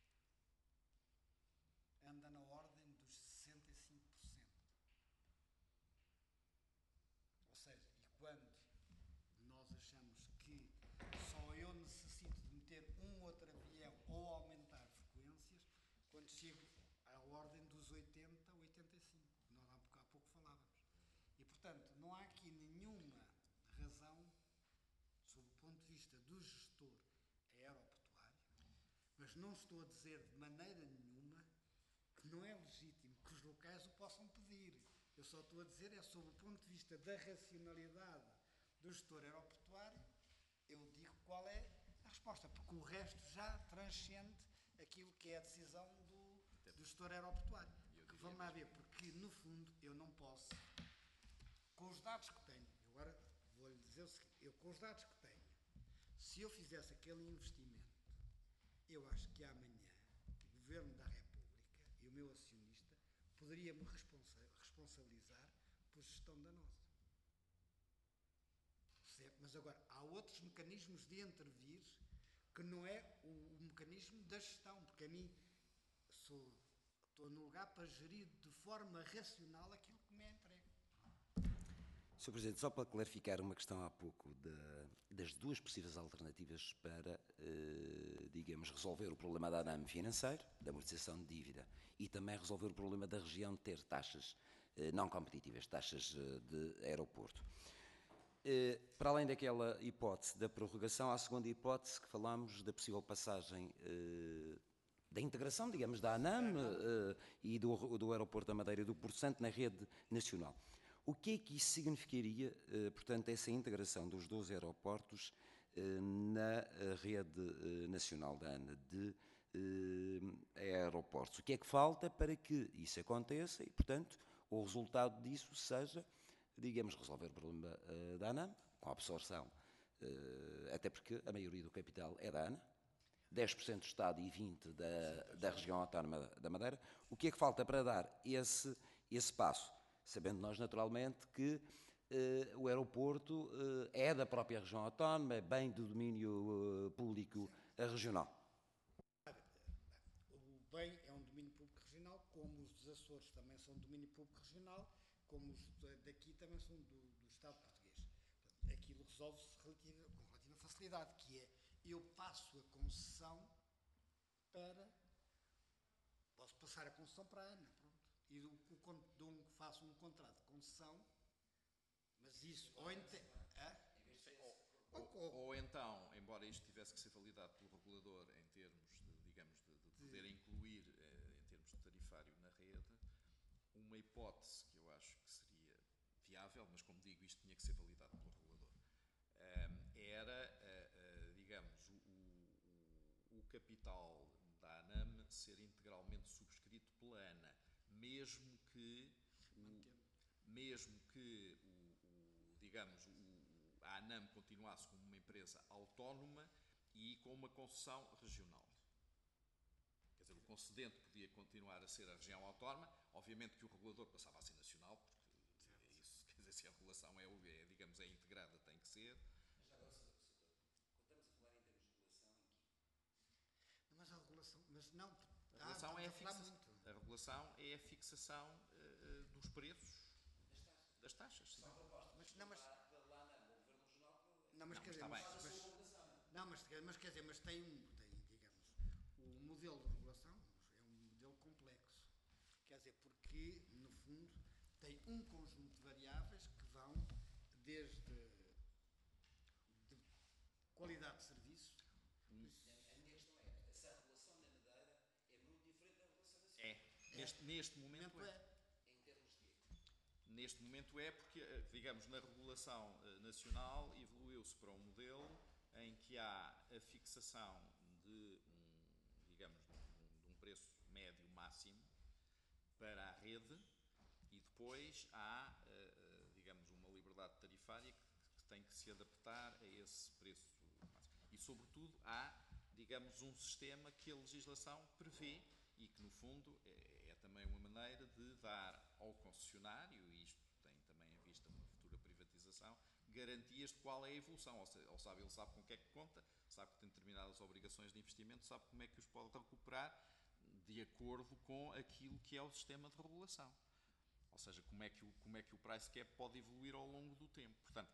anda na ordem dos 65%. Ou seja, e quando nós achamos que só eu necessito de meter um outro avião ou aumentar frequências, quando chego à ordem dos 80, 85, que nós há pouco falávamos. E, portanto, não há aqui nenhuma razão, sob o ponto de vista do gestor aeroportuário, mas não estou a dizer de maneira nenhuma que não é legítimo que os locais o possam pedir. Eu só estou a dizer, sob o ponto de vista da racionalidade do gestor aeroportuário, eu digo qual é a resposta, porque o resto já transcende aquilo que é a decisão do gestor aeroportuário. Vamos lá ver, porque no fundo eu não posso, com os dados que tenho, agora vou-lhe dizer o seguinte, eu com os dados que tenho, se eu fizesse aquele investimento, eu acho que amanhã o Governo da República e o meu acionista poderia-me responsabilizar por gestão danosa. Mas agora, há outros mecanismos de intervir que não é o mecanismo da gestão, porque a mim estou no lugar para gerir de forma racional aquilo que me é entregue. Sr. Presidente, só para clarificar uma questão há pouco das duas possíveis alternativas para, digamos, resolver o problema da ANAM financeiro, da amortização de dívida, e também resolver o problema da região de ter taxas não competitivas, taxas de aeroporto. Para além daquela hipótese da prorrogação, há a segunda hipótese que falamos da possível passagem da integração, digamos, da ANAM e do aeroporto da Madeira e do Porto Santo na rede nacional. O que é que isso significaria, portanto, essa integração dos 12 aeroportos na rede nacional da ANA de aeroportos? O que é que falta para que isso aconteça e, portanto, o resultado disso seja, digamos, resolver o problema da ANAM, com a absorção, até porque a maioria do capital é da ANA, 10% do Estado e 20% da região autónoma da Madeira. O que é que falta para dar esse passo? Sabendo nós, naturalmente, que o aeroporto é da própria região autónoma, é bem do domínio público regional. O bem é um domínio público regional, como os dos Açores também são domínio público regional, como os daqui também são do Estado português. Portanto, aquilo resolve-se com relativa facilidade, que é, eu passo a concessão posso passar a concessão para a ANA, pronto. E faço um contrato de concessão, mas isso, ou então, embora isto tivesse que ser validado pelo regulador em termos de, digamos, de poder incluir em termos de tarifário na rede, uma hipótese que eu acho que seria viável, mas como digo, isto tinha que ser validado pelo regulador, era, digamos, o capital da ANAM ser integralmente subscrito pela ANA, mesmo que digamos, a ANAM continuasse como uma empresa autónoma e com uma concessão regional. Quer dizer, o concedente podia continuar a ser a região autónoma, obviamente que o regulador passava a ser nacional, porque isso, quer dizer, se a regulação digamos, é integrada, tem que ser. não, A regulação, é a, falar fixa, muito. a regulação é a fixação dos preços das taxas. Sim. Mas quer dizer, está bem. mas quer dizer, mas tem, digamos, o modelo de regulação é um modelo complexo. Quer dizer, porque, no fundo, tem um conjunto de variáveis que vão desde de qualidade de serviço. A minha questão é, essa regulação na Madeira é muito diferente da regulação nacional. Neste momento é. Em termos de... Neste momento é porque, digamos, na regulação nacional evoluiu-se para um modelo em que há a fixação de digamos, de um preço médio máximo para a rede e depois há, digamos, uma liberdade tarifária que tem que se adaptar a esse preço máximo. E, sobretudo, há, digamos, um sistema que a legislação prevê e que, no fundo, é também uma maneira de dar ao concessionário, e isto tem também em vista uma futura privatização, garantias de qual é a evolução. Ele sabe com o que é que conta, sabe que tem determinadas obrigações de investimento, sabe como é que os pode recuperar de acordo com aquilo que é o sistema de regulação. Ou seja, como é que o price cap pode evoluir ao longo do tempo. Portanto,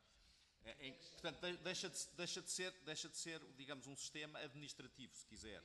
deixa de ser, digamos, um sistema administrativo, se quiser.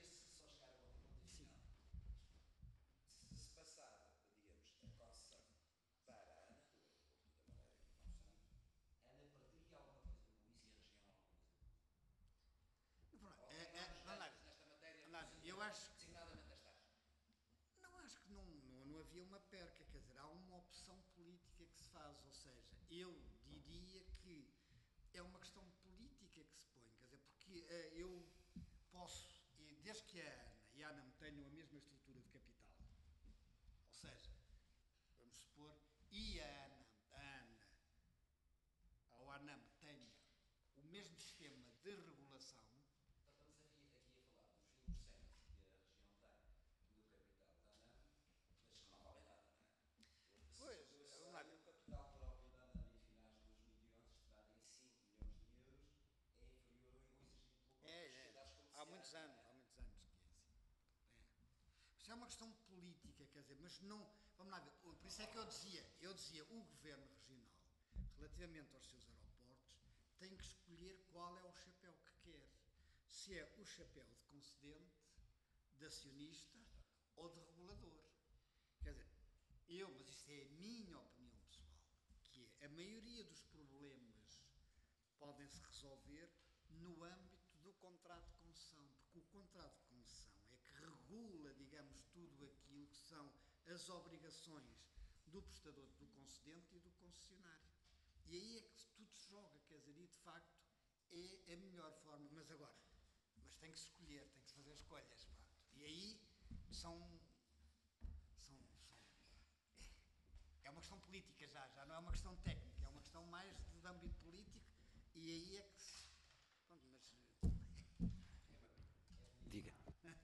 Eu acho que não acho que não havia uma perca, quer dizer, há uma opção política que se faz, ou seja, eu diria que é uma questão política que se põe, quer dizer, porque eu posso, e desde que a ANA e a ANAM tenham a mesma estrutura de capital, ou seja, vamos supor, e a ANA ou a ANAM tenha o mesmo sistema de regulação. Há muitos anos que é assim. Isso é uma questão política, quer dizer, mas não, vamos lá ver, por isso é que eu dizia, o governo regional, relativamente aos seus aeroportos, tem que escolher qual é o chapéu que quer. Se é o chapéu de concedente, de acionista ou de regulador. Quer dizer, mas isto é a minha opinião pessoal, que é, a maioria dos problemas podem-se resolver no âmbito do contrato de concessão, porque o contrato de concessão é que regula, digamos, tudo aquilo que são as obrigações do prestador, do concedente e do concessionário. E aí é que tudo se joga, quer dizer, e de facto é a melhor forma, mas tem que se escolher, tem que se fazer escolhas, pronto. E aí é uma questão política já não é uma questão técnica, é uma questão mais de âmbito político, e aí é que se... Pronto, mas... Diga.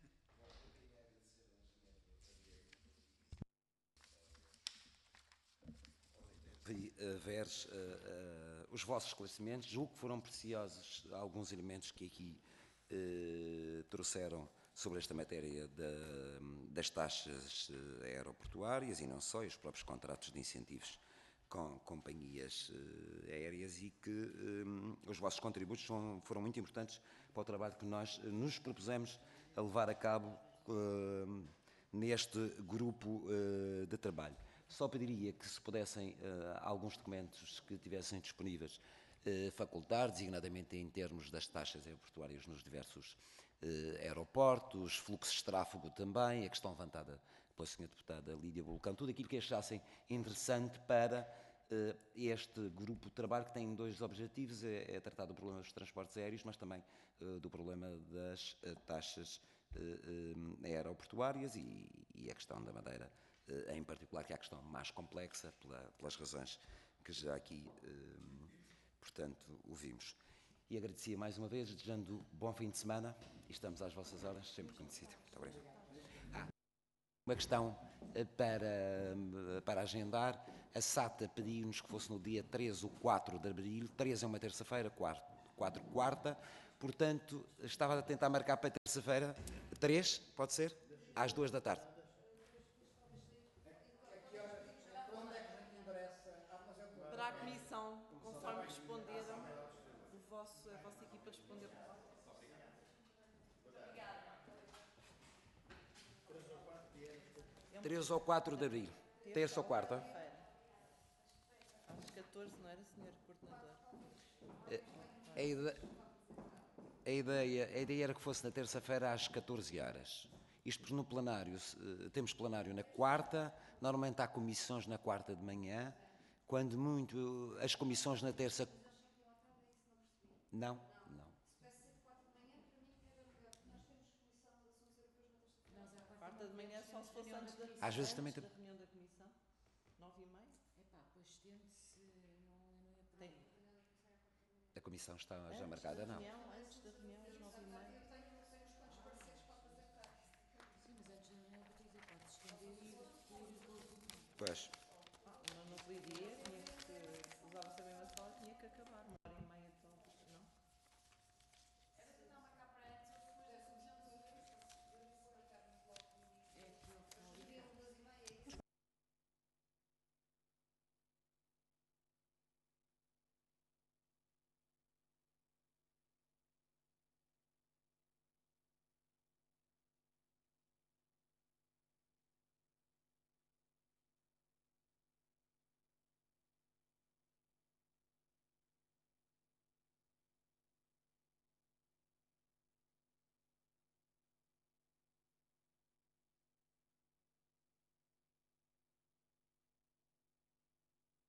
Veres os vossos esclarecimentos, julgo que foram preciosos alguns elementos que aqui trouxeram sobre esta matéria das taxas aeroportuárias e não só, e os próprios contratos de incentivos com companhias aéreas, e que os vossos contributos foram muito importantes para o trabalho que nós nos propusemos a levar a cabo neste grupo de trabalho. Só pediria que se pudessem alguns documentos que tivessem disponíveis facultar, designadamente em termos das taxas aeroportuárias nos diversos aeroportos, fluxos de tráfego também, a questão levantada pela Sra. Deputada Lídia Vulcão, tudo aquilo que achassem interessante para este grupo de trabalho, que tem dois objetivos: é tratar do problema dos transportes aéreos, mas também do problema das taxas aeroportuárias e a questão da Madeira, em particular, que é a questão mais complexa pelas razões que já aqui, portanto, ouvimos. E agradecia mais uma vez, desejando bom fim de semana, e estamos às vossas horas, sempre conhecido. Muito obrigado. Uma questão para agendar: a SATA pediu-nos que fosse no dia 3 ou 4 de abril, 3 é uma terça-feira, 4 quarta, portanto, estava a tentar marcar para terça-feira, 3, pode ser? às 2 da tarde. Para a comissão, conforme responderam, a vossa equipa respondeu. 3 ou 4 de abril. Terça ou quarta? Às 14, não era, Sr. Coordenador? A ideia era que fosse na terça-feira às 14 horas. Isto porque no plenário, temos plenário na quarta, normalmente há comissões na quarta de manhã, quando muito, as comissões na terça... Não, não. Quarta de manhã só se fosse antes da Às vezes também da reunião da comissão, 9h30. Epá, pois tente-se, não é por Tem. aí. A comissão está já marcada, não. Antes da reunião, às 9h30. Sim, mas antes da reunião, vou dizer, pode estender e ir para o... Pois. Não podia, tinha que usava-se a mesma